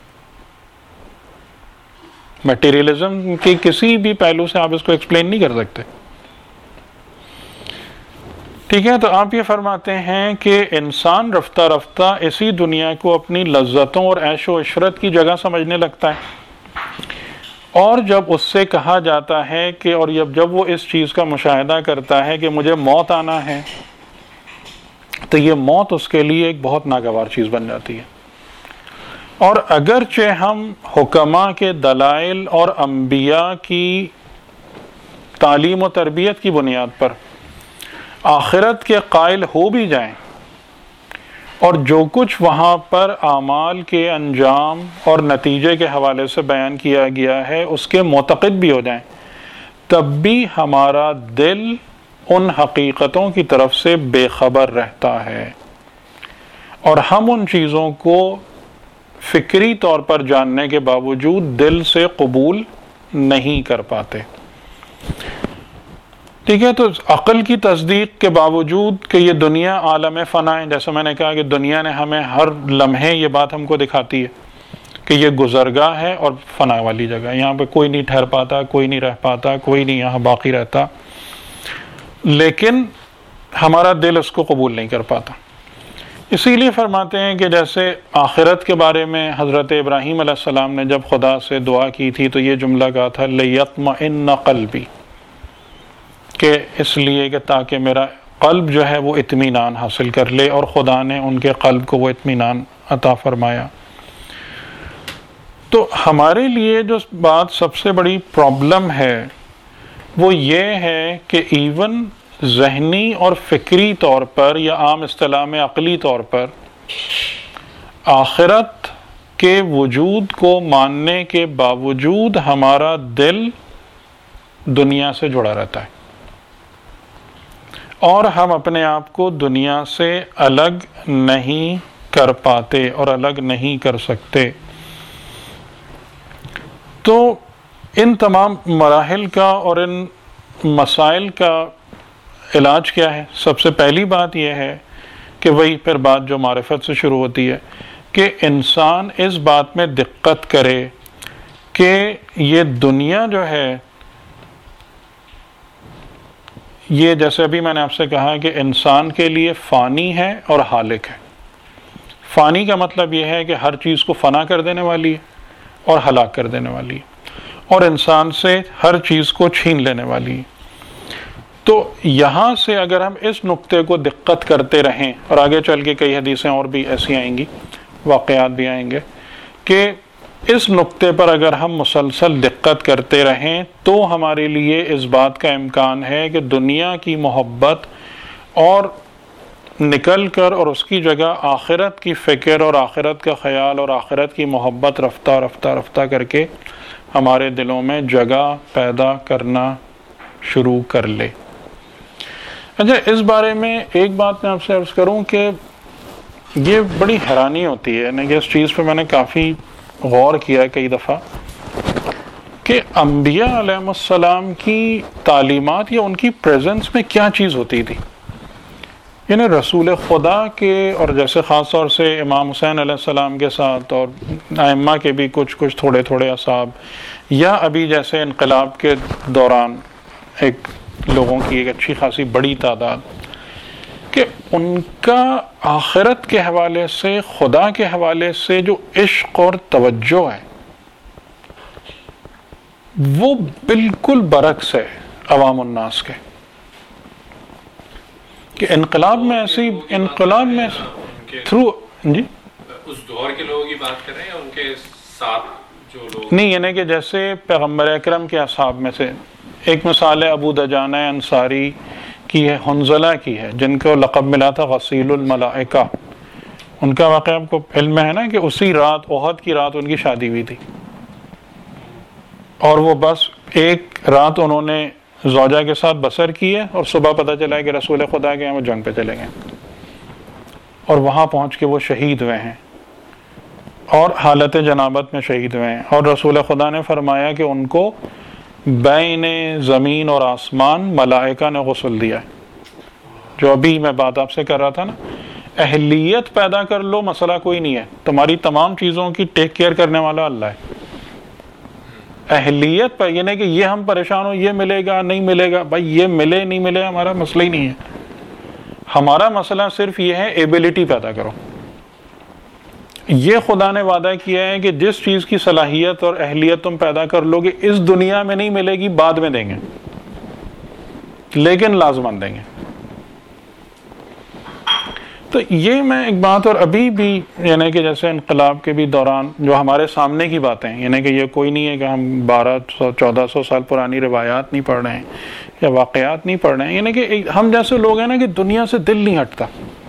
میٹیریلزم کی کسی بھی پہلو سے آپ اس کو ایکسپلین نہیں کر سکتے. ٹھیک ہے, تو آپ یہ فرماتے ہیں کہ انسان رفتہ رفتہ اسی دنیا کو اپنی لذتوں اور عیش و عشرت کی جگہ سمجھنے لگتا ہے, اور جب اس سے کہا جاتا ہے کہ اور جب وہ اس چیز کا مشاہدہ کرتا ہے کہ مجھے موت آنا ہے، تو یہ موت اس کے لیے ایک بہت ناگوار چیز بن جاتی ہے۔ اور اگرچہ ہم حکماء کے دلائل اور انبیاء کی تعلیم و تربیت کی بنیاد پر آخرت کے قائل ہو بھی جائیں، اور جو کچھ وہاں پر اعمال کے انجام اور نتیجے کے حوالے سے بیان کیا گیا ہے اس کے معتقد بھی ہو جائیں، تب بھی ہمارا دل ان حقیقتوں کی طرف سے بے خبر رہتا ہے، اور ہم ان چیزوں کو فکری طور پر جاننے کے باوجود دل سے قبول نہیں کر پاتے۔ ٹھیک ہے، تو عقل کی تصدیق کے باوجود کہ یہ دنیا عالم فنا ہے، جیسے میں نے کہا کہ دنیا نے ہمیں ہر لمحے یہ بات ہم کو دکھاتی ہے کہ یہ گزرگاہ ہے اور فنا والی جگہ، یہاں پہ کوئی نہیں ٹھہر پاتا، کوئی نہیں رہ پاتا، کوئی نہیں یہاں باقی رہتا، لیکن ہمارا دل اس کو قبول نہیں کر پاتا۔ اسی لیے فرماتے ہیں کہ جیسے آخرت کے بارے میں حضرت ابراہیم علیہ السلام نے جب خدا سے دعا کی تھی تو یہ جملہ کہا تھا لِيَطْمَئِنَّ قَلْبِي، کہ اس لیے کہ تاکہ میرا قلب جو ہے وہ اطمینان حاصل کر لے، اور خدا نے ان کے قلب کو وہ اطمینان عطا فرمایا۔ تو ہمارے لیے جو بات سب سے بڑی پرابلم ہے وہ یہ ہے کہ ایون ذہنی اور فکری طور پر یا عام اصطلاح میں عقلی طور پر آخرت کے وجود کو ماننے کے باوجود ہمارا دل دنیا سے جڑا رہتا ہے، اور ہم اپنے آپ کو دنیا سے الگ نہیں کر پاتے اور الگ نہیں کر سکتے۔ تو ان تمام مراحل کا اور ان مسائل کا علاج کیا ہے؟ سب سے پہلی بات یہ ہے کہ وہی پھر بات جو معرفت سے شروع ہوتی ہے کہ انسان اس بات میں دقت کرے کہ یہ دنیا جو ہے، یہ جیسے ابھی میں نے آپ سے کہا کہ انسان کے لیے فانی ہے اور ہالک ہے۔ فانی کا مطلب یہ ہے کہ ہر چیز کو فنا کر دینے والی ہے اور ہلاک کر دینے والی ہے، اور انسان سے ہر چیز کو چھین لینے والی ہے۔ تو یہاں سے اگر ہم اس نقطے کو دقت کرتے رہیں، اور آگے چل کے کئی حدیثیں اور بھی ایسی آئیں گی، واقعات بھی آئیں گے، کہ اس نقطے پر اگر ہم مسلسل دقت کرتے رہیں تو ہمارے لیے اس بات کا امکان ہے کہ دنیا کی محبت اور نکل کر اور اس کی جگہ آخرت کی فکر اور آخرت کا خیال اور آخرت کی محبت رفتہ رفتہ رفتہ کر کے ہمارے دلوں میں جگہ پیدا کرنا شروع کر لے۔ اچھا، اس بارے میں ایک بات میں آپ سے عرض کروں کہ یہ بڑی حیرانی ہوتی ہے، یعنی کہ اس چیز پہ میں نے کافی غور کیا ہے کئی دفعہ کہ انبیاء علیہ السلام کی تعلیمات یا ان کی پریزنس میں کیا چیز ہوتی تھی۔ یعنی رسول خدا کے، اور جیسے خاص طور سے امام حسین علیہ السلام کے ساتھ، اور ائمہ کے بھی کچھ تھوڑے تھوڑے اصحاب، یا ابھی جیسے انقلاب کے دوران ایک لوگوں کی ایک اچھی خاصی بڑی تعداد، کہ ان کا آخرت کے حوالے سے، خدا کے حوالے سے جو عشق اور توجہ ہے وہ بالکل برعکس ہے عوام الناس کے۔ کہ انقلاب میں ایسی، انقلاب میں تھرو جی اس دور کے لوگوں کی بات کر رہے ہیں، ان کے ساتھ جو لوگ نہیں، یعنی کہ جیسے پیغمبر اکرم کے اصحاب میں سے ایک مثال ہے ابو دجانہ انصاری کی ہے، حنظلہ کی ہے، جن کو لقب ملا تھا غسیل الملائکہ۔ ان کا واقعہ آپ کو علم ہے نا کہ اسی رات، احد کی رات، ان کی شادی ہوئی تھی، اور وہ بس ایک رات انہوں نے زوجہ کے ساتھ بسر کی ہے، اور صبح پتہ چلا کہ رسول خدا کے ہیں وہ جنگ پہ چلے گئے، اور وہاں پہنچ کے وہ شہید ہوئے ہیں، اور حالت جنابت میں شہید ہوئے ہیں، اور رسول خدا نے فرمایا کہ ان کو بین زمین اور آسمان ملائکہ نے غسل دیا ہے۔ جو ابھی میں بات آپ سے کر رہا تھا نا، اہلیت پیدا کر لو، مسئلہ کوئی نہیں ہے، تمہاری تمام چیزوں کی ٹیک کیئر کرنے والا اللہ ہے۔ اہلیت پر یہ نہیں کہ یہ ہم پریشان ہو، یہ ملے گا نہیں ملے گا، بھائی یہ ملے نہیں ملے ہمارا مسئلہ ہی نہیں ہے۔ ہمارا مسئلہ صرف یہ ہے ایبلٹی پیدا کرو، یہ خدا نے وعدہ کیا ہے کہ جس چیز کی صلاحیت اور اہلیت تم پیدا کر لو گے اس دنیا میں نہیں ملے گی، بعد میں دیں گے، لیکن لازماً دیں گے۔ تو یہ میں ایک بات، اور ابھی بھی یعنی کہ جیسے انقلاب کے بھی دوران جو ہمارے سامنے کی باتیں ہیں، یعنی کہ یہ کوئی نہیں ہے کہ ہم 1200-1400 سال پرانی روایات نہیں پڑھ رہے ہیں یا واقعات نہیں پڑھ رہے ہیں، یعنی کہ ہم جیسے لوگ ہیں نا کہ دنیا سے دل نہیں ہٹتا،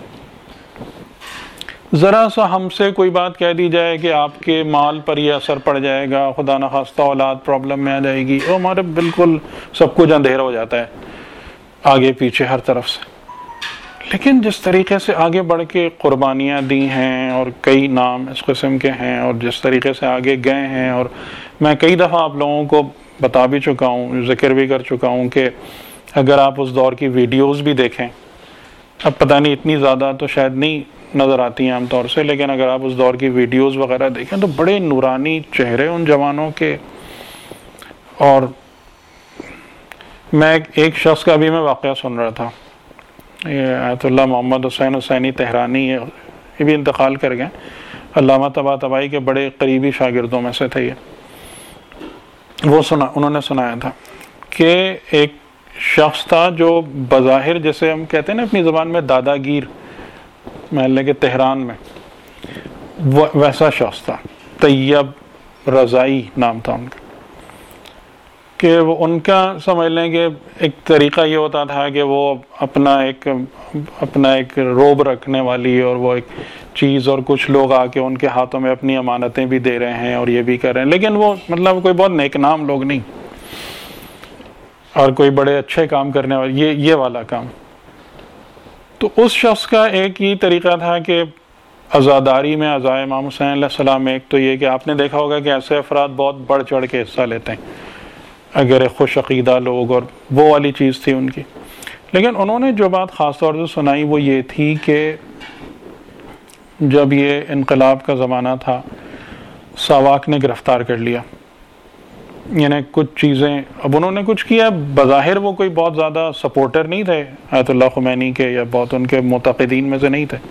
ذرا سا ہم سے کوئی بات کہہ دی جائے کہ آپ کے مال پر یہ اثر پڑ جائے گا، خدا نخواستہ اولاد پرابلم میں آ جائے گی، اور ہمارے بالکل سب کچھ اندھیرا ہو جاتا ہے آگے پیچھے ہر طرف سے۔ لیکن جس طریقے سے آگے بڑھ کے قربانیاں دی ہیں اور کئی نام اس قسم کے ہیں، اور جس طریقے سے آگے گئے ہیں، اور میں کئی دفعہ آپ لوگوں کو بتا بھی چکا ہوں، ذکر بھی کر چکا ہوں کہ اگر آپ اس دور کی ویڈیوز بھی دیکھیں، اب پتہ نہیں اتنی زیادہ تو شاید نہیں نظر آتی ہیں عام طور سے، لیکن اگر آپ اس دور کی ویڈیوز وغیرہ دیکھیں تو بڑے نورانی چہرے ان جوانوں کے۔ اور میں ایک شخص کا بھی میں واقعہ سن رہا تھا، یہ آیت اللہ محمد حسین حسینی تہرانی، یہ بھی انتقال کر گئے، علامہ طباطبائی کے بڑے قریبی شاگردوں میں سے تھے یہ۔ وہ انہوں نے سنایا تھا کہ ایک شخص تھا جو بظاہر جیسے ہم کہتے ہیں نا اپنی زبان میں دادا گیر، محلے کے تہران میں ویسا شخص تھا، طیب رضائی نام تھا ان کا، کہ وہ ان کا سمجھ لیں کہ ایک طریقہ یہ ہوتا تھا کہ وہ اپنا ایک روب رکھنے والی اور وہ ایک چیز، اور کچھ لوگ آ کے ان کے ہاتھوں میں اپنی امانتیں بھی دے رہے ہیں اور یہ بھی کر رہے ہیں، لیکن وہ مطلب کوئی بہت نیک نام لوگ نہیں اور کوئی بڑے اچھے کام کرنے والے، یہ والا کام۔ تو اس شخص کا ایک ہی طریقہ تھا کہ عزاداری میں عزائے امام حسین علیہ السلام، ایک تو یہ کہ آپ نے دیکھا ہوگا کہ ایسے افراد بہت بڑھ چڑھ کے حصہ لیتے ہیں اگر خوش عقیدہ لوگ، اور وہ والی چیز تھی ان کی۔ لیکن انہوں نے جو بات خاص طور سے سنائی وہ یہ تھی کہ جب یہ انقلاب کا زمانہ تھا، ساواک نے گرفتار کر لیا، یعنی کچھ چیزیں اب انہوں نے کچھ کیا، بظاہر وہ کوئی بہت زیادہ سپورٹر نہیں تھے آیت اللہ خمینی کے یا بہت ان کے معتقدین میں سے نہیں تھے،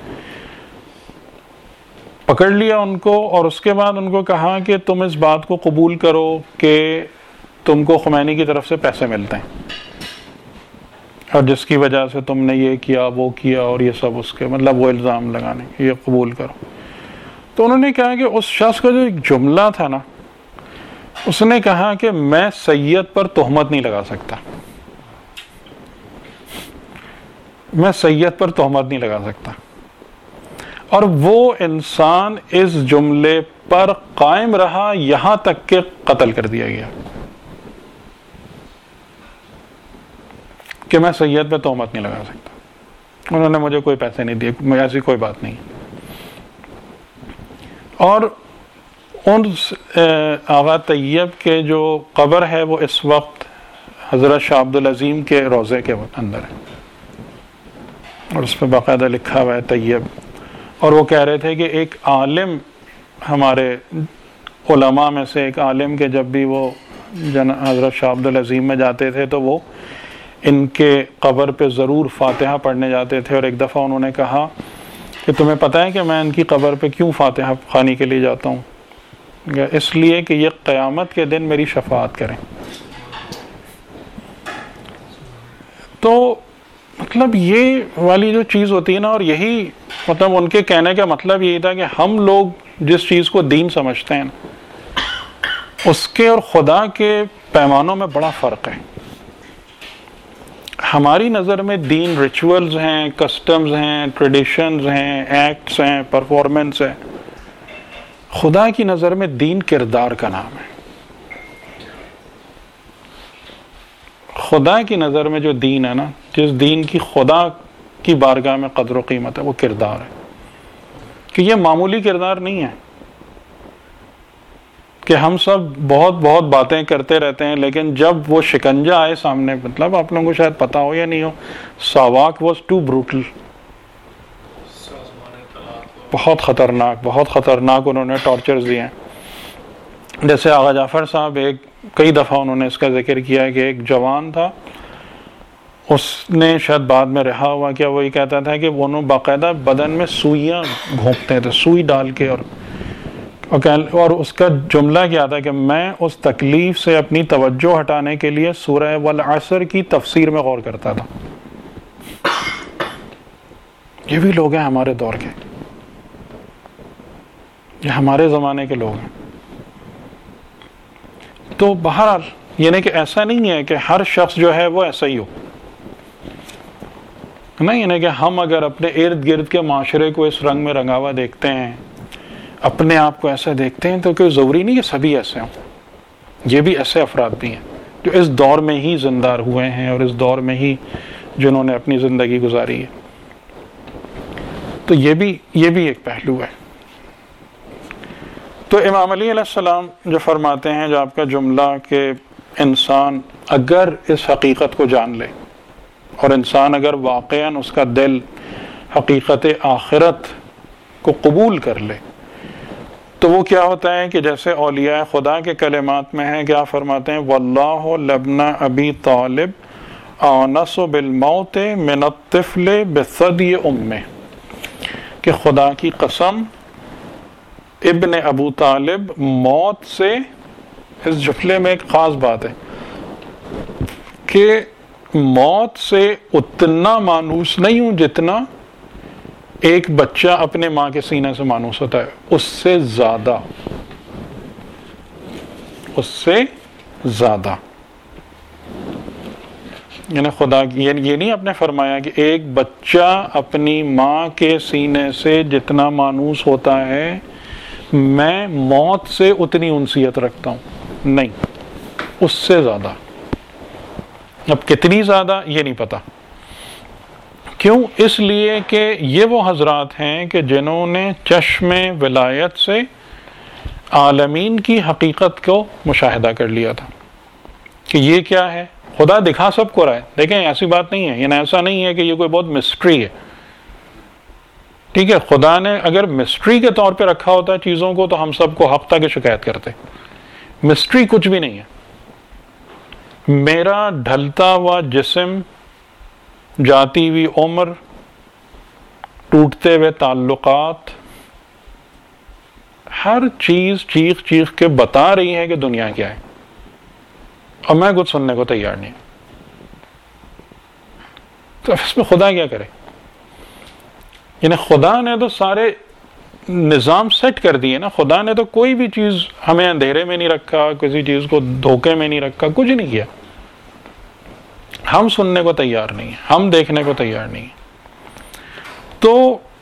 پکڑ لیا ان کو، اور اس کے بعد ان کو کہا کہ تم اس بات کو قبول کرو کہ تم کو خمینی کی طرف سے پیسے ملتے ہیں، اور جس کی وجہ سے تم نے یہ کیا وہ کیا اور یہ سب اس کے مطلب وہ الزام لگانے، یہ قبول کرو۔ تو انہوں نے کہا کہ اس شخص کا جو ایک جملہ تھا نا، اس نے کہا کہ میں سید پر تہمت نہیں لگا سکتا، میں سید پر تہمت نہیں لگا سکتا، اور وہ انسان اس جملے پر قائم رہا یہاں تک کہ قتل کر دیا گیا کہ میں سید پہ تہمت نہیں لگا سکتا، انہوں نے مجھے کوئی پیسے نہیں دیے، ایسی کوئی بات نہیں۔ اور ان آغا طیب کے جو قبر ہے وہ اس وقت حضرت شاہ عبدالعظیم کے روضے کے اندر ہے، اور اس پہ باقاعدہ لکھا ہوا ہے طیب۔ اور وہ کہہ رہے تھے کہ ایک عالم، ہمارے علماء میں سے ایک عالم کے جب بھی وہ حضرت شاہ عبدالعظیم میں جاتے تھے تو وہ ان کے قبر پہ ضرور فاتحہ پڑھنے جاتے تھے، اور ایک دفعہ انہوں نے کہا کہ تمہیں پتہ ہے کہ میں ان کی قبر پہ کیوں فاتحہ خوانی کے لیے جاتا ہوں؟ اس لیے کہ یہ قیامت کے دن میری شفاعت کریں۔ تو مطلب یہ والی جو چیز ہوتی ہے نا، اور یہی مطلب ان کے کہنے کا مطلب یہی تھا کہ ہم لوگ جس چیز کو دین سمجھتے ہیں اس کے اور خدا کے پیمانوں میں بڑا فرق ہے۔ ہماری نظر میں دین ریچولز ہیں، کسٹمز ہیں، ٹریڈیشنز ہیں، ایکٹس ہیں، پرفارمنس ہے۔ خدا کی نظر میں دین کردار کا نام ہے۔ خدا کی نظر میں جو دین ہے نا، جس دین کی خدا کی بارگاہ میں قدر و قیمت ہے، وہ کردار ہے، کہ یہ معمولی کردار نہیں ہے کہ ہم سب بہت باتیں کرتے رہتے ہیں، لیکن جب وہ شکنجہ آئے سامنے، مطلب آپ لوگوں کو شاید پتا ہو یا نہیں ہو، ساواک واز ٹو بروٹل، بہت خطرناک انہوں نے ٹارچرز دیے ہیں۔ جیسے آغا جعفر صاحب کئی دفعہ انہوں نے اس کا ذکر کیا کہ ایک جوان تھا، اس نے شاید بعد میں رہا ہوا کیا، وہی کہتا تھا کہ وہ باقاعدہ بدن میں سوئیاں گھونپتے تھے، سوئی ڈال کے اور اور اس کا جملہ کیا تھا کہ میں اس تکلیف سے اپنی توجہ ہٹانے کے لیے سورہ والعصر کی تفسیر میں غور کرتا تھا. یہ بھی لوگ ہیں ہمارے دور کے، یہ ہمارے زمانے کے لوگ ہیں. تو بہرحال یعنی کہ ایسا نہیں ہے کہ ہر شخص جو ہے وہ ایسا ہی ہو، نہیں، یعنی کہ ہم اگر اپنے ارد گرد کے معاشرے کو اس رنگ میں رنگا ہوا دیکھتے ہیں، اپنے آپ کو ایسا دیکھتے ہیں، تو کوئی ضروری نہیں کہ سبھی ایسے ہوں. یہ بھی ایسے افراد بھی ہیں جو اس دور میں ہی زندہ ہوئے ہیں اور اس دور میں ہی جنہوں نے اپنی زندگی گزاری ہے. تو یہ بھی ایک پہلو ہے. تو امام علی علیہ السلام جو فرماتے ہیں، جو آپ کا جملہ کہ انسان اگر اس حقیقت کو جان لے اور انسان اگر واقعاً اس کا دل حقیقت آخرت کو قبول کر لے، تو وہ کیا ہوتا ہے کہ جیسے اولیاء خدا کے کلمات میں ہیں، کیا فرماتے ہیں، واللہ لبن ابی طالب آنس بالموت من الطفل بثدی امہ، کہ خدا کی قسم ابن ابو طالب موت سے، اس جملے میں ایک خاص بات ہے کہ موت سے اتنا مانوس نہیں ہوں جتنا ایک بچہ اپنے ماں کے سینے سے مانوس ہوتا ہے، اس سے زیادہ، اس سے زیادہ. یعنی خدا یہ نہیں آپ نے فرمایا کہ ایک بچہ اپنی ماں کے سینے سے جتنا مانوس ہوتا ہے میں موت سے اتنی انسیت رکھتا ہوں، نہیں، اس سے زیادہ. اب کتنی زیادہ یہ نہیں پتا. کیوں؟ اس لیے کہ یہ وہ حضرات ہیں کہ جنہوں نے چشم ولایت سے عالمین کی حقیقت کو مشاہدہ کر لیا تھا کہ یہ کیا ہے. خدا دکھا سب کو رہا ہے، دیکھیں ایسی بات نہیں ہے، یعنی ایسا نہیں ہے کہ یہ کوئی بہت مسٹری ہے. ٹھیک ہے، خدا نے اگر مسٹری کے طور پہ رکھا ہوتا ہے چیزوں کو تو ہم سب کو ہفتہ کی شکایت کرتے. مسٹری کچھ بھی نہیں ہے. میرا ڈھلتا ہوا جسم، جاتی ہوئی عمر، ٹوٹتے ہوئے تعلقات، ہر چیز چیخ چیخ کے بتا رہی ہے کہ دنیا کیا ہے، اور میں کچھ سننے کو تیار نہیں. تو اس میں خدا کیا کرے؟ یعنی خدا نے تو سارے نظام سیٹ کر دیے نا. خدا نے تو کوئی بھی چیز ہمیں اندھیرے میں نہیں رکھا، کسی چیز کو دھوکے میں نہیں رکھا، کچھ نہیں کیا. ہم سننے کو تیار نہیں ہیں، ہم دیکھنے کو تیار نہیں ہیں. تو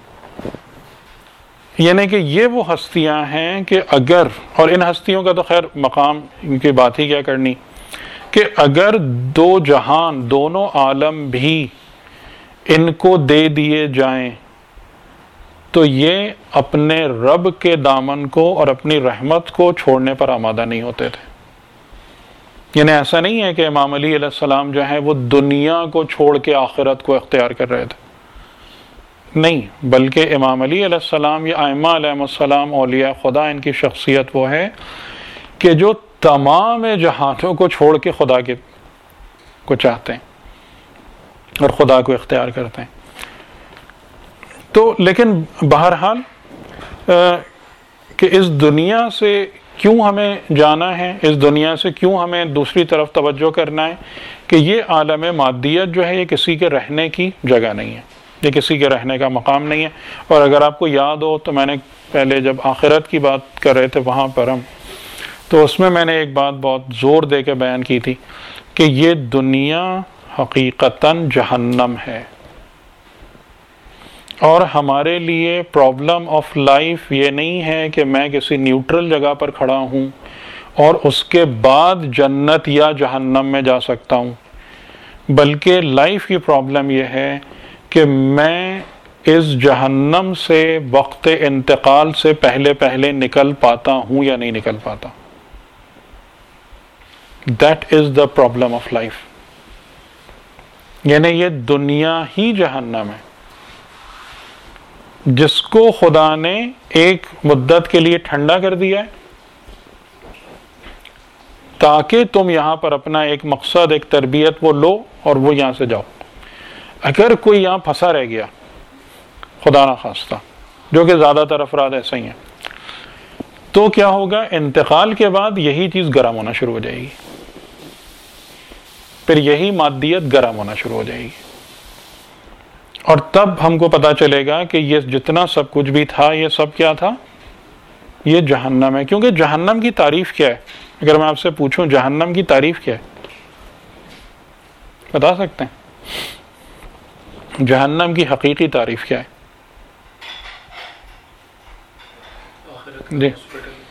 یعنی کہ یہ وہ ہستیاں ہیں کہ اگر، اور ان ہستیوں کا تو خیر مقام ان کی بات ہی کیا کرنی، کہ اگر دو جہان، دونوں عالم بھی ان کو دے دیے جائیں تو یہ اپنے رب کے دامن کو اور اپنی رحمت کو چھوڑنے پر آمادہ نہیں ہوتے تھے. یعنی ایسا نہیں ہے کہ امام علی علیہ السلام جو ہے وہ دنیا کو چھوڑ کے آخرت کو اختیار کر رہے تھے، نہیں، بلکہ امام علی علیہ السلام یا ائمہ علیہ السلام اولیاء خدا، ان کی شخصیت وہ ہے کہ جو تمام جہانوں کو چھوڑ کے خدا کے کو چاہتے ہیں اور خدا کو اختیار کرتے ہیں. تو لیکن بہرحال کہ اس دنیا سے کیوں ہمیں جانا ہے، اس دنیا سے کیوں ہمیں دوسری طرف توجہ کرنا ہے، کہ یہ عالم مادیت جو ہے یہ کسی کے رہنے کی جگہ نہیں ہے، یہ کسی کے رہنے کا مقام نہیں ہے. اور اگر آپ کو یاد ہو تو میں نے پہلے جب آخرت کی بات کر رہے تھے وہاں پر ہم، تو اس میں نے ایک بات بہت زور دے کے بیان کی تھی کہ یہ دنیا حقیقتاً جہنم ہے. اور ہمارے لیے پرابلم آف لائف یہ نہیں ہے کہ میں کسی نیوٹرل جگہ پر کھڑا ہوں اور اس کے بعد جنت یا جہنم میں جا سکتا ہوں، بلکہ لائف کی پرابلم یہ ہے کہ میں اس جہنم سے وقت انتقال سے پہلے نکل پاتا ہوں یا نہیں نکل پاتا. That is the problem of life. یعنی یہ دنیا ہی جہنم ہے جس کو خدا نے ایک مدت کے لیے ٹھنڈا کر دیا ہے تاکہ تم یہاں پر اپنا ایک مقصد، ایک تربیت وہ لو اور وہ یہاں سے جاؤ. اگر کوئی یہاں پھنسا رہ گیا، خدا نہ خواستہ، جو کہ زیادہ تر افراد ایسے ہی ہیں، تو کیا ہوگا؟ انتقال کے بعد یہی چیز گرم ہونا شروع ہو جائے گی، پھر یہی مادیت گرم ہونا شروع ہو جائے گی، اور تب ہم کو پتا چلے گا کہ یہ جتنا سب کچھ بھی تھا یہ سب کیا تھا؟ یہ جہنم ہے. کیونکہ جہنم کی تعریف کیا ہے؟ اگر میں آپ سے پوچھوں جہنم کی تعریف کیا ہے، بتا سکتے ہیں؟ جہنم کی حقیقی تعریف کیا ہے؟ جی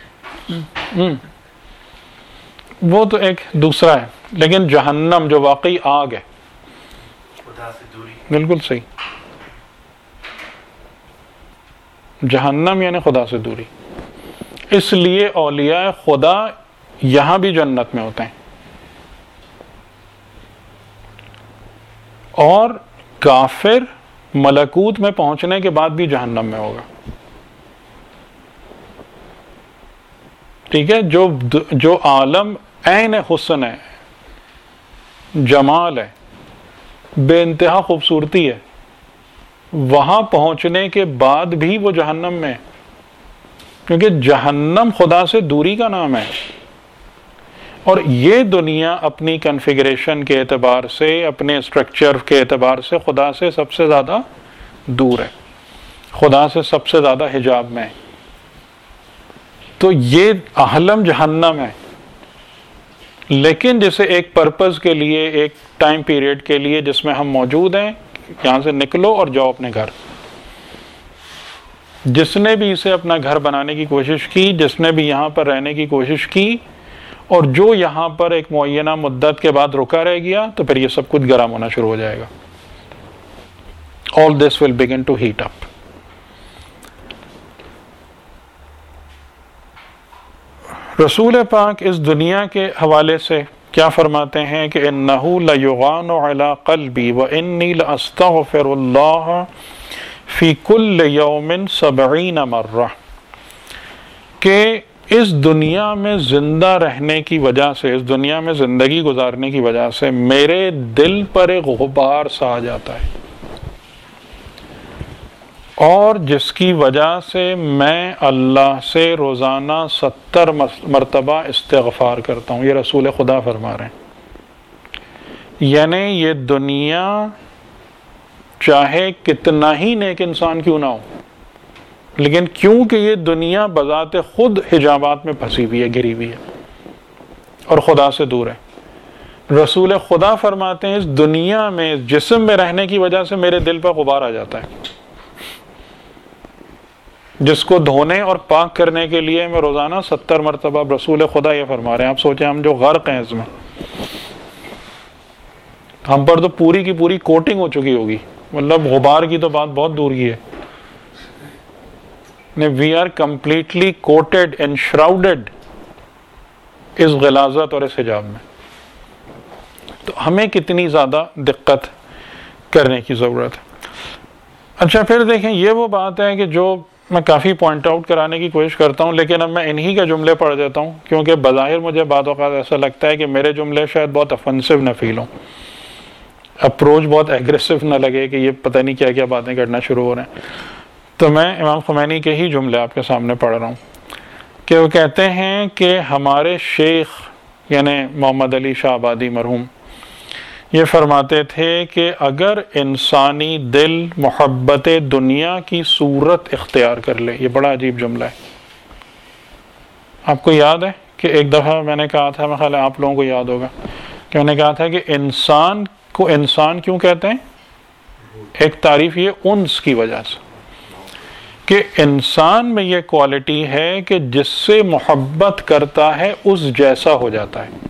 وہ تو ایک دوسرا ہے، لیکن جہنم جو واقعی آگ ہے، خدا سے دوری. بالکل صحیح. جہنم یعنی خدا سے دوری. اس لیے اولیاء خدا یہاں بھی جنت میں ہوتے ہیں، اور کافر ملکوت میں پہنچنے کے بعد بھی جہنم میں ہوگا. ٹھیک ہے؟ جو عالم عین حسن ہے، جمال ہے، بے انتہا خوبصورتی ہے، وہاں پہنچنے کے بعد بھی وہ جہنم میں، کیونکہ جہنم خدا سے دوری کا نام ہے. اور یہ دنیا اپنی کنفیگریشن کے اعتبار سے، اپنے اسٹرکچر کے اعتبار سے خدا سے سب سے زیادہ دور ہے، خدا سے سب سے زیادہ حجاب میں ہے. تو یہ عالم جہنم ہے، لیکن جسے ایک پرپز کے لیے، ایک ٹائم پیریڈ کے لیے جس میں ہم موجود ہیں، یہاں سے نکلو اور جاؤ اپنے گھر. جس نے بھی اسے اپنا گھر بنانے کی کوشش کی، جس نے بھی یہاں پر رہنے کی کوشش کی، اور جو یہاں پر ایک معینہ مدت کے بعد رکا رہ گیا، تو پھر یہ سب کچھ گرم ہونا شروع ہو جائے گا. All this will begin to heat up. رسول پاک اس دنیا کے حوالے سے کیا فرماتے ہیں کہ انہو لیغان علی قلبی وانی لاستغفر اللہ فی کل یوم 70 مرہ، کہ اس دنیا میں زندہ رہنے کی وجہ سے، اس دنیا میں زندگی گزارنے کی وجہ سے میرے دل پر ایک غبار سا آ جاتا ہے، اور جس کی وجہ سے میں اللہ سے روزانہ 70 مرتبہ استغفار کرتا ہوں. یہ رسول خدا فرما رہے ہیں. یعنی یہ دنیا چاہے کتنا ہی نیک انسان کیوں نہ ہو، لیکن کیونکہ یہ دنیا بذات خود حجابات میں پھنسی ہوئی ہے، گری ہوئی ہے، اور خدا سے دور ہے، رسول خدا فرماتے ہیں اس دنیا میں جسم میں رہنے کی وجہ سے میرے دل پر غبار آ جاتا ہے، جس کو دھونے اور پاک کرنے کے لیے میں روزانہ 70 مرتبہ، رسول خدا یہ فرما رہے ہیں. آپ سوچیں ہم جو غرق ہیں اس میں، ہم پر تو پوری کی پوری کوٹنگ ہو چکی ہوگی، مطلب غبار کی تو بات بہت دور کی ہے. We are completely coated enshrouded اس غلاظت اور اس حجاب میں. تو ہمیں کتنی زیادہ دقت کرنے کی ضرورت ہے. اچھا پھر دیکھیں، یہ وہ بات ہے کہ جو میں کافی پوائنٹ آؤٹ کرانے کی کوشش کرتا ہوں، لیکن اب میں انہی کے جملے پڑھ دیتا ہوں، کیونکہ بظاہر مجھے بعض اوقات ایسا لگتا ہے کہ میرے جملے شاید بہت افنسو نہ فیل ہوں، اپروچ بہت ایگریسو نہ لگے کہ یہ پتہ نہیں کیا کیا باتیں کرنا شروع ہو رہے ہیں. تو میں امام خمینی کے ہی جملے آپ کے سامنے پڑھ رہا ہوں کہ وہ کہتے ہیں کہ ہمارے شیخ یعنی محمد علی شاہ آبادی مرحوم یہ فرماتے تھے کہ اگر انسانی دل محبت دنیا کی صورت اختیار کر لے، یہ بڑا عجیب جملہ ہے. آپ کو یاد ہے کہ ایک دفعہ میں نے کہا تھا، میں خیال ہے آپ لوگوں کو یاد ہوگا کہ میں نے کہا تھا کہ انسان کو انسان کیوں کہتے ہیں؟ ایک تعریف یہ انس کی وجہ سے کہ انسان میں یہ کوالٹی ہے کہ جس سے محبت کرتا ہے اس جیسا ہو جاتا ہے.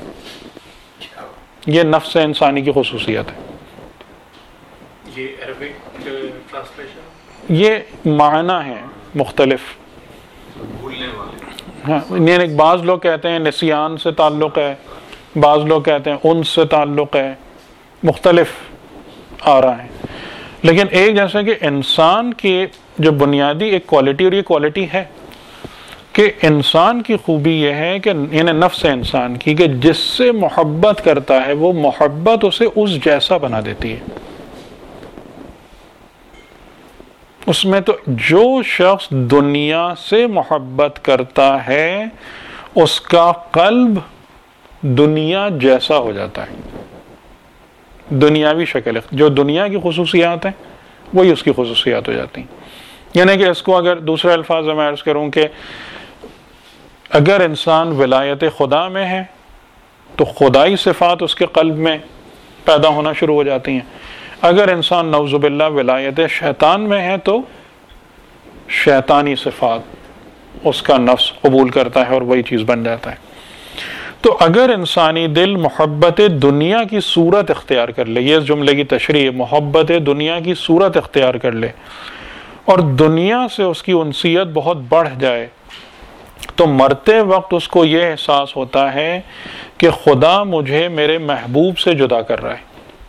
یہ نفس انسانی کی خصوصیت ہے. یہ عربک ٹرانسلیشن، یہ معنی ہیں مختلف. بھولنے والے، ہاں، یعنی بعض لوگ کہتے ہیں نسیان سے تعلق ہے، بعض لوگ کہتے ہیں انس سے تعلق ہے، مختلف آ رہا ہے. لیکن ایک جیسا کہ انسان کی جو بنیادی ایک کوالٹی، اور یہ کوالٹی ہے کہ انسان کی خوبی یہ ہے کہ یعنی نفس انسان کی کہ جس سے محبت کرتا ہے وہ محبت اسے اس جیسا بنا دیتی ہے. اس میں تو جو شخص دنیا سے محبت کرتا ہے اس کا قلب دنیا جیسا ہو جاتا ہے، دنیاوی شکل، جو دنیا کی خصوصیات ہیں وہی اس کی خصوصیات ہو جاتی ہیں. یعنی کہ اس کو اگر دوسرے الفاظ میں عرض کروں کہ اگر انسان ولایت خدا میں ہے تو خدائی صفات اس کے قلب میں پیدا ہونا شروع ہو جاتی ہیں. اگر انسان نعوذ باللہ ولایت شیطان میں ہے تو شیطانی صفات اس کا نفس قبول کرتا ہے اور وہی چیز بن جاتا ہے. تو اگر انسانی دل محبت دنیا کی صورت اختیار کر لے، یہ اس جملے کی تشریح، محبت دنیا کی صورت اختیار کر لے اور دنیا سے اس کی انسیت بہت بڑھ جائے، تو مرتے وقت اس کو یہ احساس ہوتا ہے کہ خدا مجھے میرے محبوب سے جدا کر رہا ہے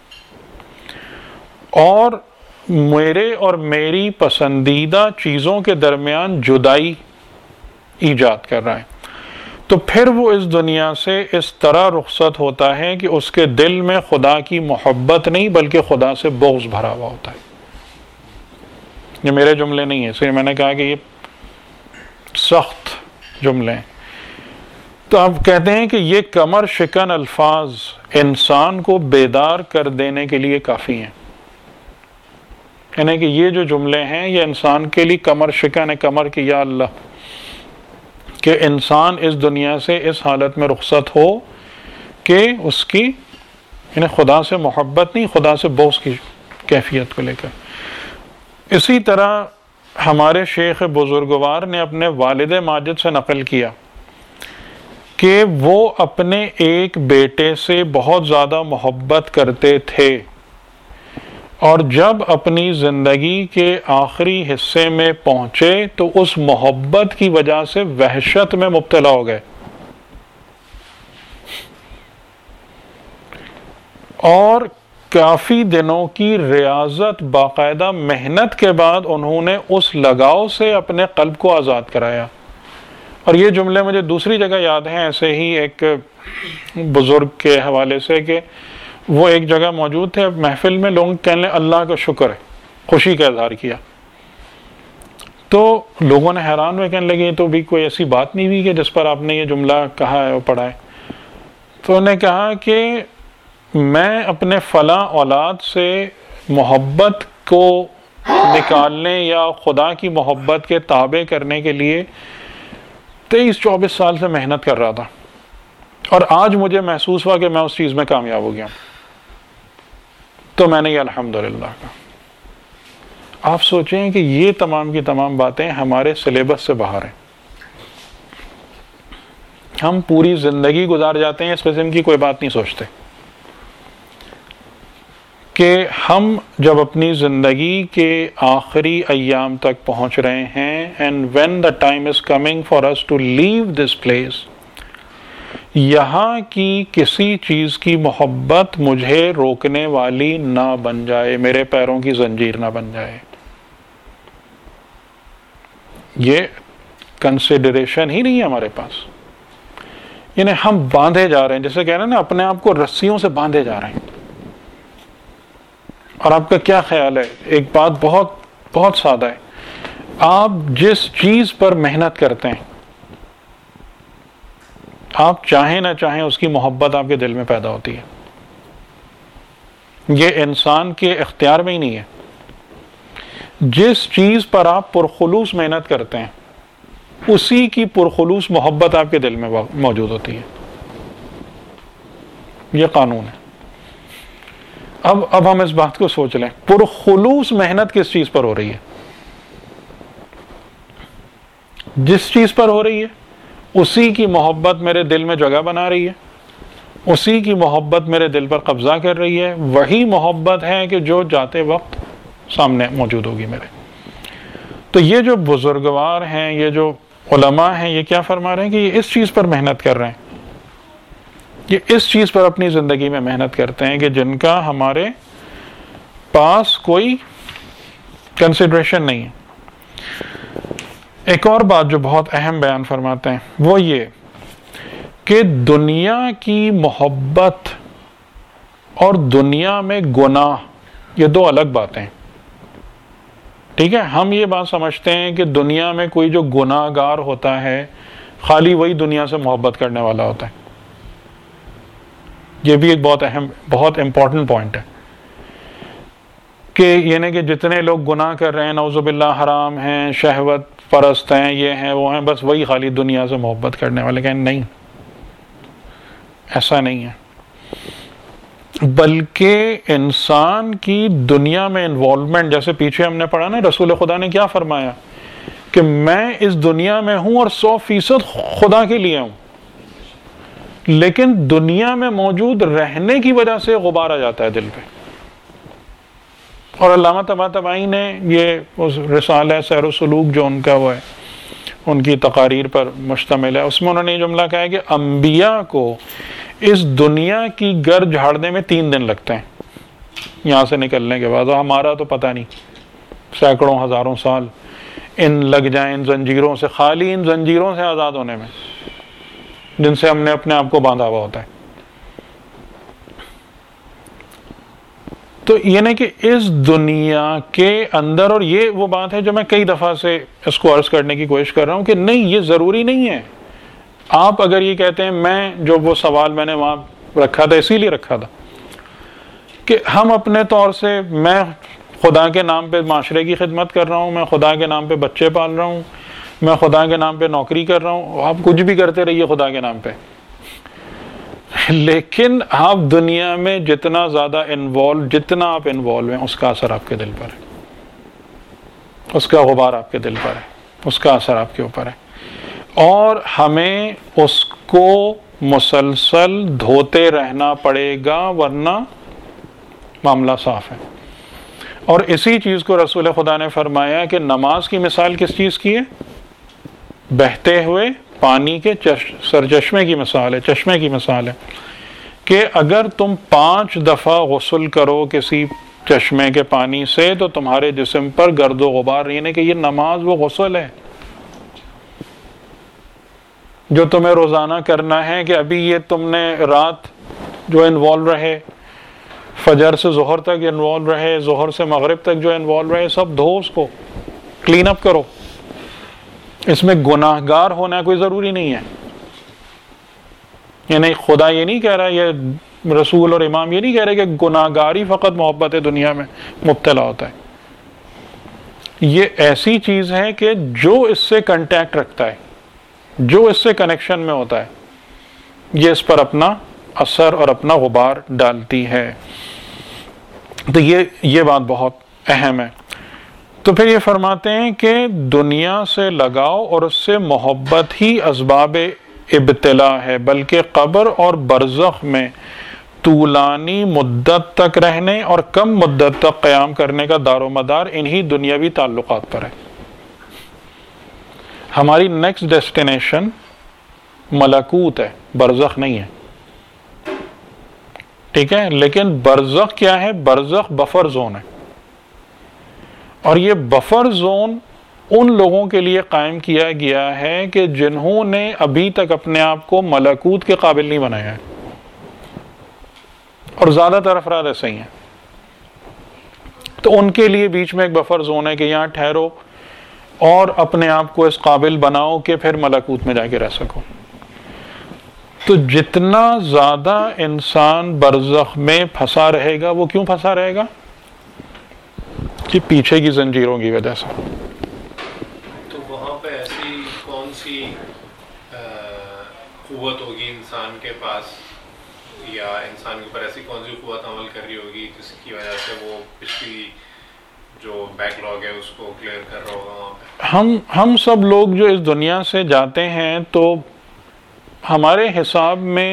اور میرے اور میری پسندیدہ چیزوں کے درمیان جدائی ایجاد کر رہا ہے. تو پھر وہ اس دنیا سے اس طرح رخصت ہوتا ہے کہ اس کے دل میں خدا کی محبت نہیں بلکہ خدا سے بغض بھرا ہوا ہوتا ہے. یہ میرے جملے نہیں ہیں، صرف میں نے کہا کہ یہ سخت جملے ہیں. تو آپ کہتے ہیں کہ یہ کمر شکن الفاظ انسان کو بیدار کر دینے کے لیے کافی ہیں. یعنی کہ یہ جو جملے ہیں یہ انسان کے لیے کمر شکن ہے، کمر کی یا اللہ، کہ انسان اس دنیا سے اس حالت میں رخصت ہو کہ اس کی یعنی خدا سے محبت نہیں، خدا سے بغض کی کیفیت کو لے کر. اسی طرح ہمارے شیخ بزرگوار نے اپنے والد ماجد سے نقل کیا کہ وہ اپنے ایک بیٹے سے بہت زیادہ محبت کرتے تھے اور جب اپنی زندگی کے آخری حصے میں پہنچے تو اس محبت کی وجہ سے وحشت میں مبتلا ہو گئے اور کافی دنوں کی ریاضت باقاعدہ محنت کے بعد انہوں نے اس لگاؤ سے اپنے قلب کو آزاد کرایا. اور یہ جملے مجھے دوسری جگہ یاد ہیں ایسے ہی ایک بزرگ کے حوالے سے کہ وہ ایک جگہ موجود تھے محفل میں، لوگ کہنے لگے اللہ کا شکر ہے، خوشی کا اظہار کیا. تو لوگوں نے حیران ہوئے، کہنے لگے تو بھی کوئی ایسی بات نہیں ہوئی کہ جس پر آپ نے یہ جملہ کہا ہے اور پڑھا ہے. تو انہوں نے کہا کہ میں اپنے فلاں اولاد سے محبت کو نکالنے یا خدا کی محبت کے تابع کرنے کے لیے 23-24 سال سے محنت کر رہا تھا اور آج مجھے محسوس ہوا کہ میں اس چیز میں کامیاب ہو گیا. تو میں نے یہ الحمدللہ کہا. آپ سوچیں کہ یہ تمام کی تمام باتیں ہمارے سلیبس سے باہر ہیں. ہم پوری زندگی گزار جاتے ہیں اس قسم کی کوئی بات نہیں سوچتے کہ ہم جب اپنی زندگی کے آخری ایام تک پہنچ رہے ہیں and when the time is coming for us to leave this place، یہاں کی کسی چیز کی محبت مجھے روکنے والی نہ بن جائے، میرے پیروں کی زنجیر نہ بن جائے. یہ کنسیڈریشن ہی نہیں ہے ہمارے پاس. یعنی ہم باندھے جا رہے ہیں، جیسے کہہ رہے ہیں نا، اپنے آپ کو رسیوں سے باندھے جا رہے ہیں. اور آپ کا کیا خیال ہے؟ ایک بات بہت بہت سادہ ہے. آپ جس چیز پر محنت کرتے ہیں، آپ چاہیں نہ چاہیں اس کی محبت آپ کے دل میں پیدا ہوتی ہے. یہ انسان کے اختیار میں ہی نہیں ہے. جس چیز پر آپ پرخلوص محنت کرتے ہیں اسی کی پرخلوص محبت آپ کے دل میں موجود ہوتی ہے. یہ قانون ہے. اب ہم اس بات کو سوچ لیں، پرخلوص محنت کس چیز پر ہو رہی ہے؟ جس چیز پر ہو رہی ہے اسی کی محبت میرے دل میں جگہ بنا رہی ہے، اسی کی محبت میرے دل پر قبضہ کر رہی ہے. وہی محبت ہے کہ جو جاتے وقت سامنے موجود ہوگی میرے. تو یہ جو بزرگوار ہیں، یہ جو علماء ہیں، یہ کیا فرما رہے ہیں کہ یہ اس چیز پر محنت کر رہے ہیں، یہ اس چیز پر اپنی زندگی میں محنت کرتے ہیں کہ جن کا ہمارے پاس کوئی کنسیڈریشن نہیں ہے. ایک اور بات جو بہت اہم بیان فرماتے ہیں وہ یہ کہ دنیا کی محبت اور دنیا میں گناہ یہ دو الگ باتیں ہیں. ٹھیک ہے، ہم یہ بات سمجھتے ہیں کہ دنیا میں کوئی جو گناہ گار ہوتا ہے خالی وہی دنیا سے محبت کرنے والا ہوتا ہے. یہ بھی ایک بہت اہم، بہت امپورٹنٹ پوائنٹ ہے کہ یعنی کہ جتنے لوگ گناہ کر رہے ہیں نعوذ باللہ، حرام ہیں، شہوت پرست ہیں، یہ ہیں وہ ہیں، بس وہی خالی دنیا سے محبت کرنے والے. کہ نہیں، ایسا نہیں ہے، بلکہ انسان کی دنیا میں انوالومنٹ، جیسے پیچھے ہم نے پڑھا نا رسول خدا نے کیا فرمایا کہ میں اس دنیا میں ہوں اور 100% خدا کے لیے ہوں، لیکن دنیا میں موجود رہنے کی وجہ سے غبار آ جاتا ہے دل پہ. اور علامہ طباطبائی نے یہ اس رسالہ سیر و سلوک جو ان کا وہ ہے، ان کی تقاریر پر مشتمل ہے، اس میں انہوں نے یہ جملہ کہا ہے کہ انبیاء کو اس دنیا کی گرد جھاڑنے میں 3 دن لگتے ہیں یہاں سے نکلنے کے بعد. اور ہمارا تو پتہ نہیں، سینکڑوں ہزاروں سال ان لگ جائیں ان زنجیروں سے، خالی ان زنجیروں سے آزاد ہونے میں جن سے ہم نے اپنے آپ کو باندھا ہوا ہوتا ہے. تو یہ نہیں کہ اس دنیا کے اندر، اور یہ وہ بات ہے جو میں کئی دفعہ سے اس کو عرض کرنے کی کوشش کر رہا ہوں کہ نہیں، یہ ضروری نہیں ہے. آپ اگر یہ کہتے ہیں، میں جو وہ سوال میں نے وہاں رکھا تھا اسی لیے رکھا تھا کہ ہم اپنے طور سے، میں خدا کے نام پہ معاشرے کی خدمت کر رہا ہوں، میں خدا کے نام پہ بچے پال رہا ہوں، میں خدا کے نام پہ نوکری کر رہا ہوں. آپ کچھ بھی کرتے رہیے خدا کے نام پہ، لیکن آپ دنیا میں جتنا زیادہ جتنا آپ انوالو ہیں، اس کا اثر آپ کے دل پر ہے، اس کا غبار آپ کے دل پر ہے، اس کا اثر آپ کے اوپر ہے. اور ہمیں اس کو مسلسل دھوتے رہنا پڑے گا، ورنہ معاملہ صاف ہے. اور اسی چیز کو رسول خدا نے فرمایا کہ نماز کی مثال کس چیز کی ہے؟ بہتے ہوئے پانی کے سرچشمے کی مثال ہے، چشمے کی مثال ہے کہ اگر تم 5 دفعہ غسل کرو کسی چشمے کے پانی سے تو تمہارے جسم پر گرد و غبار، یعنی کہ یہ نماز وہ غسل ہے جو تمہیں روزانہ کرنا ہے. کہ ابھی یہ تم نے رات جو انوالو رہے، فجر سے ظہر تک انوالو رہے، ظہر سے مغرب تک جو انوالو رہے، سب دھو، اس کو کلین اپ کرو. اس میں گناہ گار ہونا کوئی ضروری نہیں ہے. یعنی خدا یہ نہیں کہہ رہا، یہ رسول اور امام یہ نہیں کہہ رہے کہ گناہ گاری فقط محبت دنیا میں مبتلا ہوتا ہے. یہ ایسی چیز ہے کہ جو اس سے کنٹیکٹ رکھتا ہے، جو اس سے کنیکشن میں ہوتا ہے، یہ اس پر اپنا اثر اور اپنا غبار ڈالتی ہے. تو یہ بات بہت اہم ہے. تو پھر یہ فرماتے ہیں کہ دنیا سے لگاؤ اور اس سے محبت ہی اسباب ابتلا ہے، بلکہ قبر اور برزخ میں طولانی مدت تک رہنے اور کم مدت تک قیام کرنے کا دار و مدار انہی دنیاوی تعلقات پر ہے. ہماری نیکسٹ ڈیسٹینیشن ملکوت ہے، برزخ نہیں ہے. ٹھیک ہے، لیکن برزخ کیا ہے؟ برزخ بفر زون ہے، اور یہ بفر زون ان لوگوں کے لیے قائم کیا گیا ہے کہ جنہوں نے ابھی تک اپنے آپ کو ملکوت کے قابل نہیں بنایا ہے، اور زیادہ تر افراد ایسے ہی ہیں. تو ان کے لیے بیچ میں ایک بفر زون ہے کہ یہاں ٹھہرو اور اپنے آپ کو اس قابل بناؤ کہ پھر ملکوت میں جا کے رہ سکو. تو جتنا زیادہ انسان برزخ میں پھنسا رہے گا، وہ کیوں پھنسا رہے گا؟ کہ پیچھے کی زنجیروں کی وجہ سے. تو وہاں پہ ایسی کون سی قوت ہوگی انسان کے پاس، یا انسان کے اوپر ایسی کون سی قوت عمل کر رہی ہوگی جس کی وجہ سے وہ پچھلی جو بیک لاگ ہے اس کو کلیئر کر رہا ہوگا وہاں پہ؟ ہم سب لوگ جو اس دنیا سے جاتے ہیں تو ہمارے حساب میں،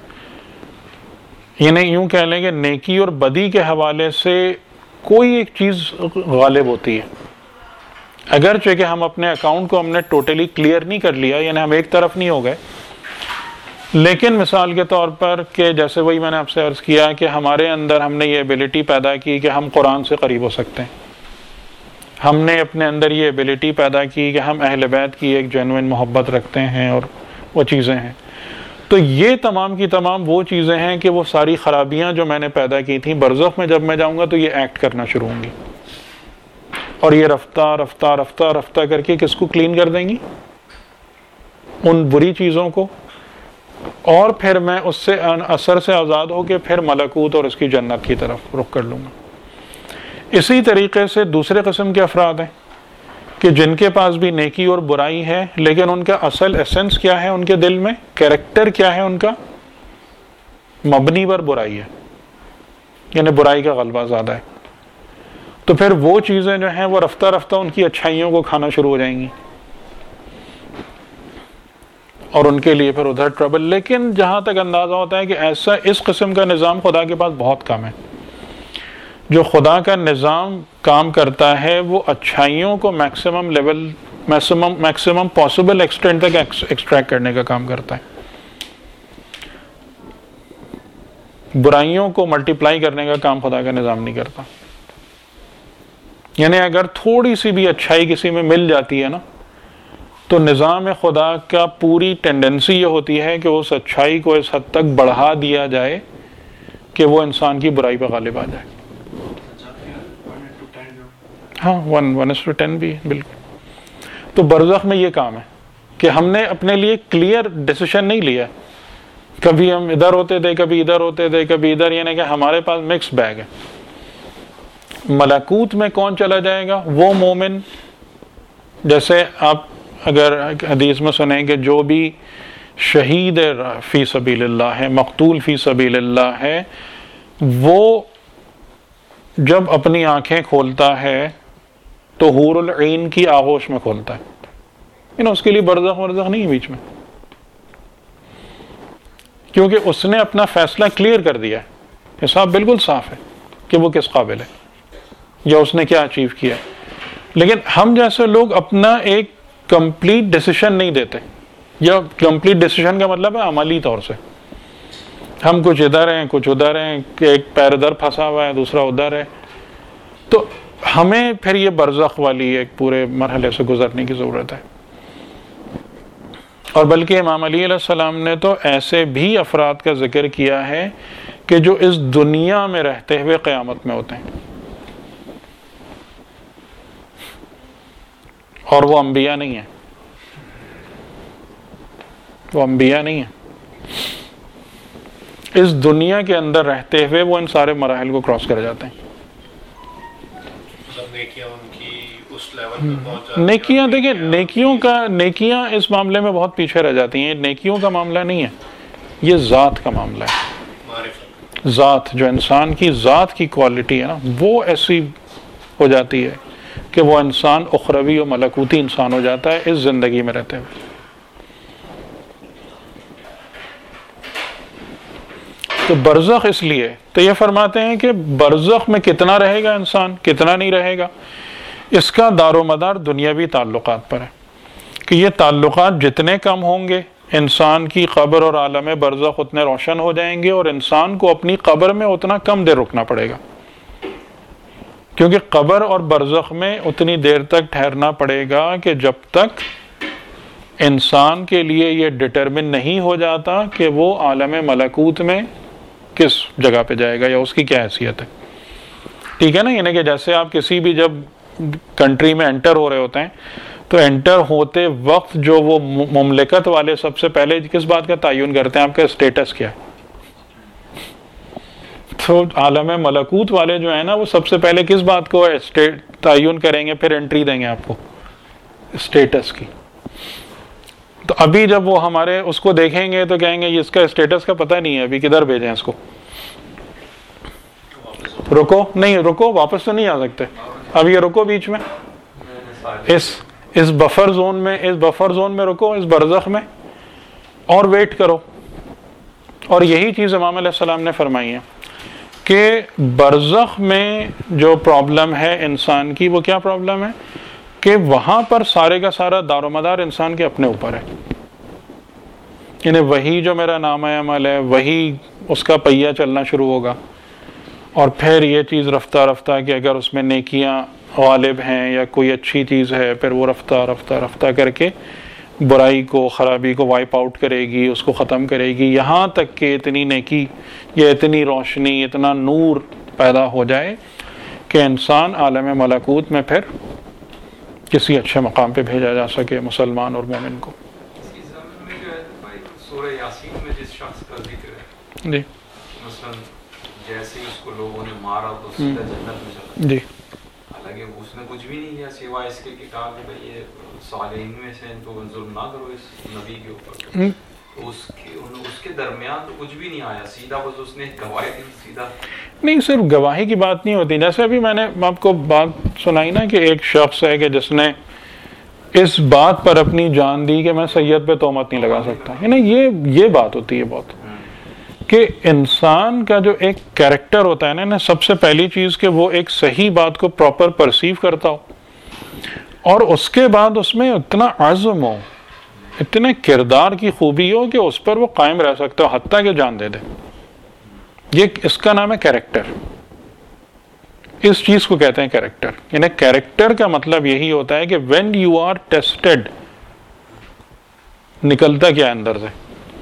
یعنی یوں کہہ لیں کہ نیکی اور بدی کے حوالے سے کوئی ایک چیز غالب ہوتی ہے. اگرچہ کہ ہم اپنے اکاؤنٹ کو ہم نے ٹوٹلی کلیئر نہیں کر لیا، یعنی ہم ایک طرف نہیں ہو گئے، لیکن مثال کے طور پر کہ جیسے وہی میں نے آپ سے عرض کیا کہ ہمارے اندر ہم نے یہ ایبلٹی پیدا کی کہ ہم قرآن سے قریب ہو سکتے ہیں. ہم نے اپنے اندر یہ ایبلٹی پیدا کی کہ ہم اہل بیت کی ایک جینوئن محبت رکھتے ہیں، اور وہ چیزیں ہیں. تو یہ تمام کی تمام وہ چیزیں ہیں کہ وہ ساری خرابیاں جو میں نے پیدا کی تھیں، برزخ میں جب میں جاؤں گا تو یہ ایکٹ کرنا شروع ہوں گی. اور یہ رفتہ رفتہ رفتہ رفتہ کر کے کس کو کلین کر دیں گی؟ ان بری چیزوں کو، اور پھر میں اس سے اثر سے آزاد ہو کے پھر ملکوت اور اس کی جنت کی طرف رخ کر لوں گا۔ اسی طریقے سے دوسرے قسم کے افراد ہیں کہ جن کے پاس بھی نیکی اور برائی ہے، لیکن ان کا اصل ایسنس کیا ہے، ان کے دل میں کیریکٹر کیا ہے، ان کا مبنی پر برائی ہے، یعنی برائی کا غلبہ زیادہ ہے۔ تو پھر وہ چیزیں جو ہیں وہ رفتہ رفتہ ان کی اچھائیوں کو کھانا شروع ہو جائیں گی، اور ان کے لیے پھر ادھر ٹربل۔ لیکن جہاں تک اندازہ ہوتا ہے کہ ایسا اس قسم کا نظام خدا کے پاس بہت کم ہے۔ جو خدا کا نظام کام کرتا ہے وہ اچھائیوں کو maximum level, maximum possible extent تک ایکسٹریکٹ کرنے کا کام کرتا ہے، برائیوں کو ملٹیپلائی کرنے کا کام خدا کا نظام نہیں کرتا۔ یعنی اگر تھوڑی سی بھی اچھائی کسی میں مل جاتی ہے نا، تو نظام خدا کا پوری ٹینڈنسی یہ ہوتی ہے کہ اس اچھائی کو اس حد تک بڑھا دیا جائے کہ وہ انسان کی برائی پہ غالب آ جائے۔ ہاں 1:10 بھی بالکل۔ تو برزخ میں یہ کام ہے کہ ہم نے اپنے لیے کلیئر ڈیسیشن نہیں لیا، کبھی ہم ادھر ہوتے تھے، کبھی ادھر ہوتے تھے، کبھی ادھر، یعنی کہ ہمارے پاس مکس بیگ ہے۔ ملکوت میں کون چلا جائے گا؟ وہ مومن، جیسے آپ اگر حدیث میں سنیں کہ جو بھی شہید فی سبیل اللہ ہے، مقتول فی سبیل اللہ ہے، وہ جب اپنی آنکھیں کھولتا ہے تو حور العین کی آغوش میں کھولتا ہے، یعنی اس کے لیے برزخ نہیں ہے بیچ میں، کیونکہ اس نے اپنا فیصلہ کلیئر کر دیا ہے، حساب بالکل صاف ہے کہ وہ کس قابل ہے یا اس نے کیا اچیو کیا ہے۔ لیکن ہم جیسے لوگ اپنا ایک کمپلیٹ ڈیسیشن نہیں دیتے، یا کمپلیٹ ڈیسیشن کا مطلب ہے عملی طور سے ہم کچھ ادھر ہیں کچھ ادھر ہیں، کہ ایک پیر ادھر پھنسا ہوا ہے دوسرا ادھر ہے، تو ہمیں پھر یہ برزخ والی ایک پورے مرحلے سے گزرنے کی ضرورت ہے۔ اور بلکہ امام علی علیہ السلام نے تو ایسے بھی افراد کا ذکر کیا ہے کہ جو اس دنیا میں رہتے ہوئے قیامت میں ہوتے ہیں، اور وہ انبیاء نہیں ہیں، وہ انبیاء نہیں ہیں، اس دنیا کے اندر رہتے ہوئے وہ ان سارے مراحل کو کراس کر جاتے ہیں۔ نیکیاں دیکھیں، نیکیاں اس معاملے میں بہت پیچھے رہ جاتی ہیں۔ نیکیوں کا معاملہ نہیں ہے، یہ ذات کا معاملہ ہے۔ ذات جو انسان کی ذات کی کوالٹی ہے نا، وہ ایسی ہو جاتی ہے کہ وہ انسان اخروی و ملکوتی انسان ہو جاتا ہے اس زندگی میں رہتے ہوئے۔ تو برزخ اس لیے تو یہ فرماتے ہیں کہ برزخ میں کتنا رہے گا انسان، کتنا نہیں رہے گا، اس کا دار و مدار دنیاوی تعلقات پر ہے کہ یہ تعلقات جتنے کم ہوں گے انسان کی قبر اور عالم برزخ اتنے روشن ہو جائیں گے، اور انسان کو اپنی قبر میں اتنا کم دیر رکنا پڑے گا، کیونکہ قبر اور برزخ میں اتنی دیر تک ٹھہرنا پڑے گا کہ جب تک انسان کے لیے یہ ڈٹرمن نہیں ہو جاتا کہ وہ عالم ملکوت میں کس جگہ پہ جائے گا یا اس کی کیا حیثیت ہے۔ ٹھیک ہے نا، یعنی کہ جیسے آپ کسی بھی جب کنٹری میں انٹر ہو رہے ہوتے ہیں تو انٹر ہوتے وقت جو وہ مملکت والے سب سے پہلے کس بات کا تعین کرتے ہیں؟ آپ کا اسٹیٹس کیا ہے۔ تو عالم ملکوت والے جو ہیں نا، وہ سب سے پہلے کس بات کو تعین کریں گے، پھر انٹری دیں گے آپ کو؟ اسٹیٹس کی۔ تو ابھی جب وہ ہمارے اس کو دیکھیں گے تو کہیں گے یہ اس کا اسٹیٹس کا پتہ نہیں ہے، ابھی کدھر بھیجیں اس کو، رکو نہیں، رکو واپس تو نہیں آ سکتے، اب یہ رکو بیچ میں اس بفر زون میں رکو، اس برزخ میں، اور ویٹ کرو۔ اور یہی چیز امام علیہ السلام نے فرمائی ہے کہ برزخ میں جو پرابلم ہے انسان کی، وہ کیا پرابلم ہے کہ وہاں پر سارے کا سارا دار و مدار انسان کے اپنے اوپر ہے، یعنی وہی جو میرا نامہ عمل ہے وہی اس کا پہیہ چلنا شروع ہوگا، اور پھر یہ چیز رفتہ رفتہ کہ اگر اس میں نیکیاں غالب ہیں یا کوئی اچھی چیز ہے، پھر وہ رفتہ رفتہ رفتہ کر کے برائی کو، خرابی کو وائپ آؤٹ کرے گی، اس کو ختم کرے گی، یہاں تک کہ اتنی نیکی یا اتنی روشنی، اتنا نور پیدا ہو جائے کہ انسان عالم ملکوت میں پھر کسی اچھے مقام پہ بھیجا جا سکے مسلمان اور مومن کو. سورہ یاسین میں جس شخص کا ذکر ہے جی مثلا جیسے اس کو لوگوں نے مارا تو سیدھا جنت میں چلا جی حالانکہ اس نے کچھ بھی نہیں کیا سوائے اس کے کہ کہا کہ بھائی یہ صالحین میں سے ان کو ظلم نہ کرو اس نبی کے اوپر. اس کے درمیان تو کچھ بھی نہیں آیا, سیدھا بس اس نے گواہی دی سیدھا. نہیں, صرف گواہی کی بات نہیں ہوتی. جیسے ابھی میں نے آپ کو بات سنائی نا کہ ایک شخص ہے کہ جس نے اس بات پر اپنی جان دی کہ میں سید پہ تہمت نہیں لگا سکتا. یہ بات ہوتی ہے بہت, کہ انسان کا جو ایک کیریکٹر ہوتا ہے نا, سب سے پہلی چیز کہ وہ ایک صحیح بات کو پراپر پرسیو کرتا ہو, اور اس کے بعد اس میں اتنا عزم ہو, اتنے کردار کی خوبی ہو کہ اس پر وہ قائم رہ سکتا ہو حتیٰ کہ جان دے دے. یہ اس کا نام ہے کیریکٹر. اس چیز کو کہتے ہیں کیریکٹر. یعنی کیریکٹر کا مطلب یہی ہوتا ہے کہ when you are tested, نکلتا کیا اندر سے.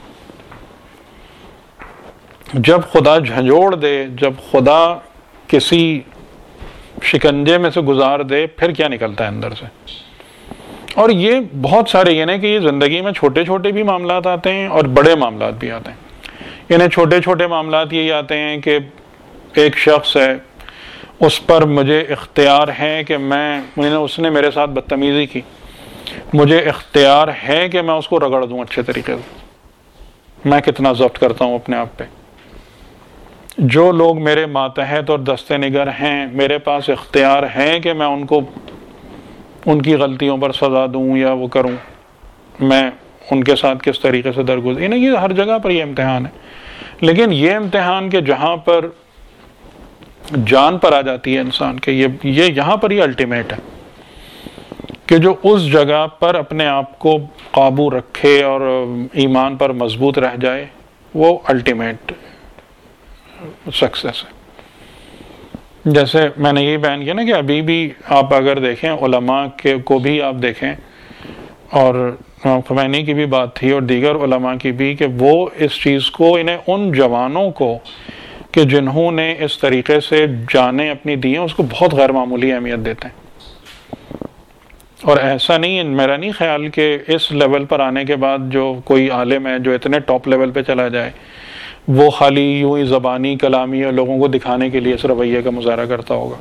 جب خدا جھنجھوڑ دے, جب خدا کسی شکنجے میں سے گزار دے, پھر کیا نکلتا ہے اندر سے. اور یہ بہت سارے یہ نہیں کہ یہ زندگی میں چھوٹے چھوٹے بھی معاملات آتے ہیں اور بڑے معاملات بھی آتے ہیں. یعنی چھوٹے چھوٹے معاملات یہی آتے ہیں کہ ایک شخص ہے, اس پر مجھے اختیار ہے کہ اس نے میرے ساتھ بدتمیزی کی, مجھے اختیار ہے کہ میں اس کو رگڑ دوں اچھے طریقے سے. میں کتنا ضبط کرتا ہوں اپنے آپ پہ. جو لوگ میرے ماتحت اور دست نگر ہیں, میرے پاس اختیار ہے کہ میں ان کی غلطیوں پر سزا دوں یا وہ کروں, میں ان کے ساتھ کس طریقے سے درگزر. یہ ہر جگہ پر یہ امتحان ہے. لیکن یہ امتحان کہ جہاں پر جان پر آ جاتی ہے انسان کے, یہ یہاں پر یہ الٹیمیٹ ہے کہ جو اس جگہ پر اپنے آپ کو قابو رکھے اور ایمان پر مضبوط رہ جائے, وہ الٹیمیٹ سکسیس ہے. جیسے میں نے یہی بیان کیا نا کہ ابھی بھی آپ اگر دیکھیں علماء کو بھی آپ دیکھیں, اور خمینی کی بھی بات تھی اور دیگر علماء کی بھی, کہ وہ اس چیز کو ان جوانوں کو کہ جنہوں نے اس طریقے سے جانیں اپنی دی ہیں, اس کو بہت غیر معمولی اہمیت دیتے ہیں. اور ایسا نہیں, میرا نہیں خیال کہ اس لیول پر آنے کے بعد جو کوئی عالم ہے جو اتنے ٹاپ لیول پہ چلا جائے, وہ خالی یوں ہی زبانی کلامی اور لوگوں کو دکھانے کے لیے اس رویے کا مظاہرہ کرتا ہوگا,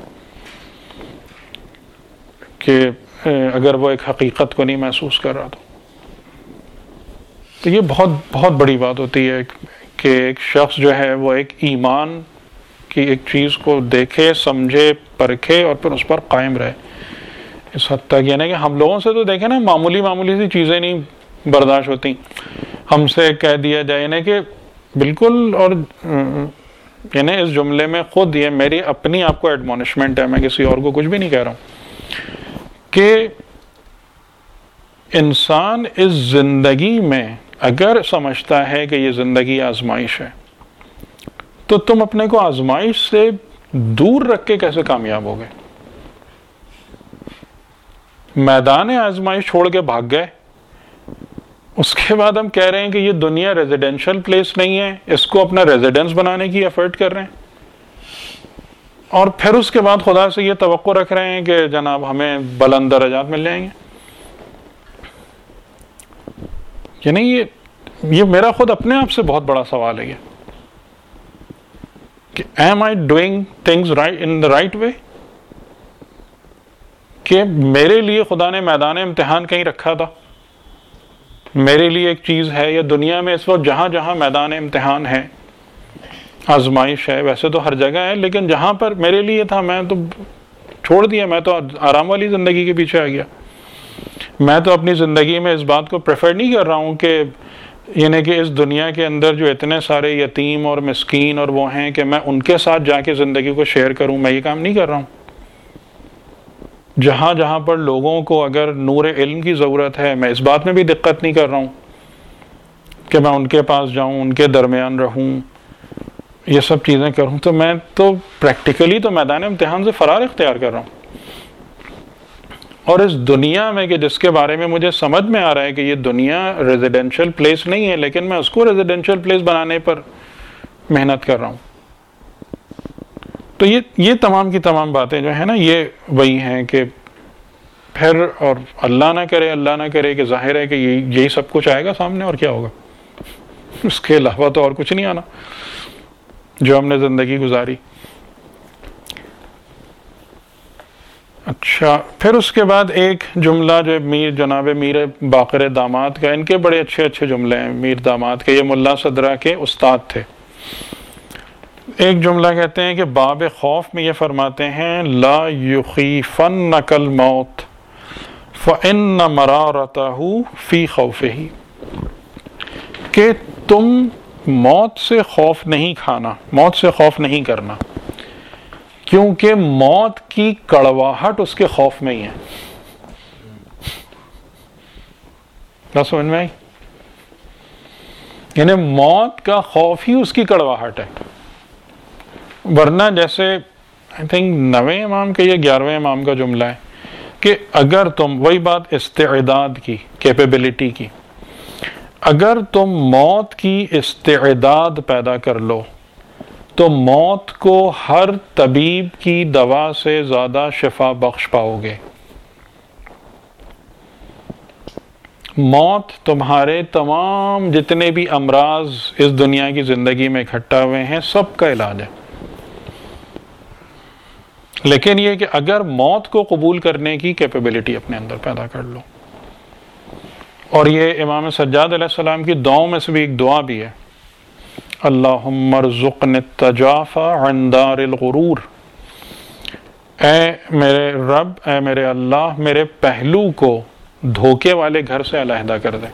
کہ اگر وہ ایک حقیقت کو نہیں محسوس کر رہا تو یہ بہت بہت بڑی بات ہوتی ہے کہ ایک شخص جو ہے وہ ایک ایمان کی ایک چیز کو دیکھے, سمجھے, پرکھے اور پھر اس پر قائم رہے. اس حد تک یعنی کہ ہم لوگوں سے تو دیکھیں نا, معمولی سی چیزیں نہیں برداشت ہوتی. ہم سے کہہ دیا جائے یعنی کہ بالکل, اور یعنی اس جملے میں خود یہ میری اپنی آپ کو ایڈمونشمنٹ ہے, میں کسی اور کو کچھ بھی نہیں کہہ رہا ہوں, کہ انسان اس زندگی میں اگر سمجھتا ہے کہ یہ زندگی آزمائش ہے, تو تم اپنے کو آزمائش سے دور رکھ کے کیسے کامیاب ہو گئے. میدان آزمائش چھوڑ کے بھاگ گئے, اس کے بعد ہم کہہ رہے ہیں کہ یہ دنیا ریزیڈینشل پلیس نہیں ہے, اس کو اپنا ریزیڈنس بنانے کی ایفرٹ کر رہے ہیں, اور پھر اس کے بعد خدا سے یہ توقع رکھ رہے ہیں کہ جناب ہمیں بلند درجات مل جائیں گے. یعنی یہ میرا خود اپنے آپ سے بہت بڑا سوال ہے یہ, کہ am I doing things right in the right way, کہ میرے لیے خدا نے میدان امتحان کہیں رکھا تھا, میرے لیے ایک چیز ہے. یا دنیا میں اس وقت جہاں جہاں میدان امتحان ہے, آزمائش ہے, ویسے تو ہر جگہ ہے, لیکن جہاں پر میرے لیے تھا میں تو چھوڑ دیا, میں تو آرام والی زندگی کے پیچھے آ گیا. میں تو اپنی زندگی میں اس بات کو پریفر نہیں کر رہا ہوں کہ یعنی کہ اس دنیا کے اندر جو اتنے سارے یتیم اور مسکین اور وہ ہیں کہ میں ان کے ساتھ جا کے زندگی کو شیئر کروں. میں یہ کام نہیں کر رہا ہوں. جہاں جہاں پر لوگوں کو اگر نور علم کی ضرورت ہے, میں اس بات میں بھی دقت نہیں کر رہا ہوں کہ میں ان کے پاس جاؤں, ان کے درمیان رہوں, یہ سب چیزیں کروں. تو میں تو پریکٹیکلی تو میدان امتحان سے فرار اختیار کر رہا ہوں. اور اس دنیا میں کہ جس کے بارے میں مجھے سمجھ میں آ رہا ہے کہ یہ دنیا ریزیڈینشل پلیس نہیں ہے, لیکن میں اس کو ریزیڈینشل پلیس بنانے پر محنت کر رہا ہوں. تو یہ تمام کی تمام باتیں جو ہیں نا, یہ وہی ہیں کہ پھر اور اللہ نہ کرے کہ ظاہر ہے کہ یہی سب کچھ آئے گا سامنے، اور کیا ہوگا، اس کے علاوہ تو اور کچھ نہیں آنا جو ہم نے زندگی گزاری. اچھا، پھر اس کے بعد ایک جملہ جو جناب میر باقر داماد کا، ان کے بڑے اچھے اچھے جملے ہیں میر داماد کے، یہ ملا صدرہ کے استاد تھے. ایک جملہ کہتے ہیں کہ باب خوف میں یہ فرماتے ہیں لا یخیفنک الموت فإن مرارتہ فی خوفہ، کہ تم موت سے خوف نہیں کھانا، موت سے خوف نہیں کرنا، کیونکہ موت کی کڑواہٹ اس کے خوف میں ہی ہے. کیا سمجھ میں آئی؟ یعنی موت کا خوف ہی اس کی کڑواہٹ ہے. ورنہ جیسے آئی تھنک 9ویں امام کا یا 11ویں امام کا جملہ ہے کہ اگر تم، وہی بات استعداد کی، کیپیبلٹی کی، اگر تم موت کی استعداد پیدا کر لو تو موت کو ہر طبیب کی دوا سے زیادہ شفا بخش پاؤ گے. موت تمہارے تمام جتنے بھی امراض اس دنیا کی زندگی میں اکٹھا ہوئے ہیں سب کا علاج ہے. لیکن یہ کہ اگر موت کو قبول کرنے کی کیپیبلٹی اپنے اندر پیدا کر لو، اور یہ امام سجاد علیہ السلام کی دعاؤں میں سے بھی ایک دعا بھی ہے، اللہم ارزقنی التجافی عن دار الغرور، اے میرے رب، اے میرے اللہ، میرے پہلو کو دھوکے والے گھر سے علیحدہ کر دے.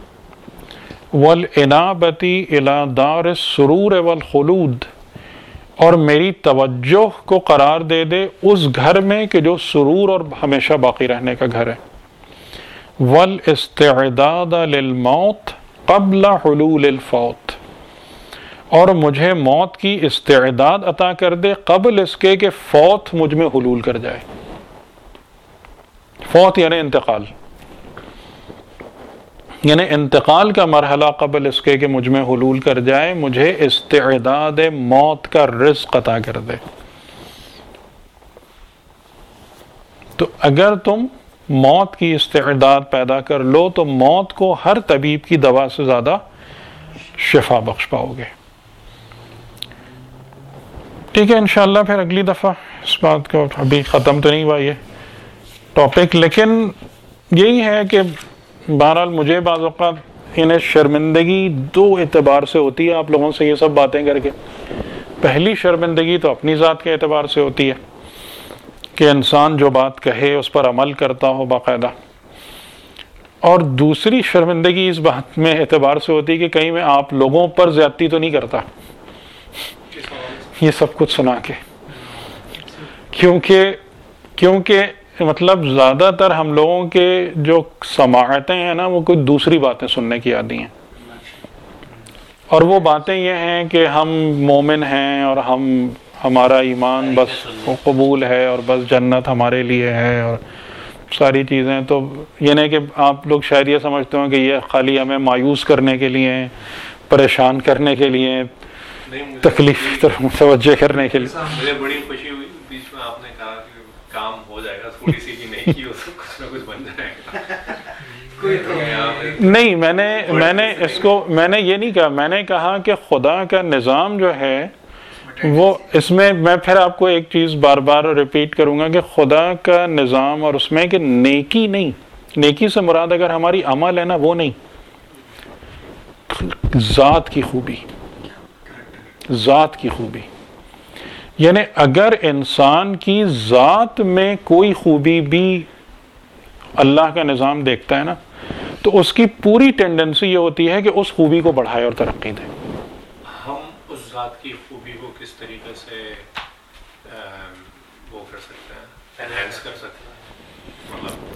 والانابتی الی دار السرور والخلود، اور میری توجہ کو قرار دے دے اس گھر میں کہ جو سرور اور ہمیشہ باقی رہنے کا گھر ہے. والاستعداد للموت قبل حلول الفوت، اور مجھے موت کی استعداد عطا کر دے قبل اس کے کہ فوت مجھ میں حلول کر جائے. فوت یعنی انتقال، یعنی انتقال کا مرحلہ قبل اس کے کہ مجھ میں حلول کر جائے، مجھے استعداد موت کا رزق عطا کر دے. تو اگر تم موت کی استعداد پیدا کر لو تو موت کو ہر طبیب کی دوا سے زیادہ شفا بخش پاؤ گے. ٹھیک ہے، انشاءاللہ پھر اگلی دفعہ اس بات کو، ابھی ختم تو نہیں ہوا یہ ٹاپک، لیکن یہی ہے کہ بہرحال مجھے بعض اوقات انہیں شرمندگی 2 اعتبار سے ہوتی ہے آپ لوگوں سے یہ سب باتیں کر کے. پہلی شرمندگی تو اپنی ذات کے اعتبار سے ہوتی ہے کہ انسان جو بات کہے اس پر عمل کرتا ہو باقاعدہ، اور دوسری شرمندگی اس بات میں اعتبار سے ہوتی ہے کہ کہیں میں آپ لوگوں پر زیادتی تو نہیں کرتا یہ سب کچھ سنا کے، کیونکہ مطلب زیادہ تر ہم لوگوں کے جو سماعتیں ہیں نا وہ کوئی دوسری باتیں سننے کی عادی ہیں، اور وہ باتیں یہ ہیں کہ ہم مومن ہیں اور ہمارا ایمان بس قبول ہے اور بس جنت ہمارے لیے ہے اور ساری چیزیں. تو یہ نہیں کہ آپ لوگ شاید یہ سمجھتے ہوں کہ یہ خالی ہمیں مایوس کرنے کے لیے، پریشان کرنے کے لیے، تکلیف کی طرف متوجہ کرنے کے لیے. مجھے بڑی خوشی ہوئی بیچ میں آپ نے کہا کہ کام ہو جائے گا، تھوڑی سی بھی نہیں کی کچھ نہ کچھ بن جائے گا. نہیں، میں نے یہ نہیں کہا، میں نے کہا کہ خدا کا نظام جو ہے وہ، اس میں میں پھر آپ کو ایک چیز بار بار ریپیٹ کروں گا کہ خدا کا نظام اور اس میں کہ نیکی نہیں، نیکی سے مراد اگر ہماری عمل ہے نا وہ نہیں، ذات کی خوبی، ذات کی خوبی. یعنی اگر انسان کی ذات میں کوئی خوبی بھی اللہ کا نظام دیکھتا ہے نا تو اس کی پوری ٹینڈنسی یہ ہوتی ہے کہ اس خوبی کو بڑھائے اور ترقی دے. ہم اس ذات کی خوبی کو کس طریقے سے وہ کر سکتے ہیں، انہینس کر سکتے ہیں، مطلب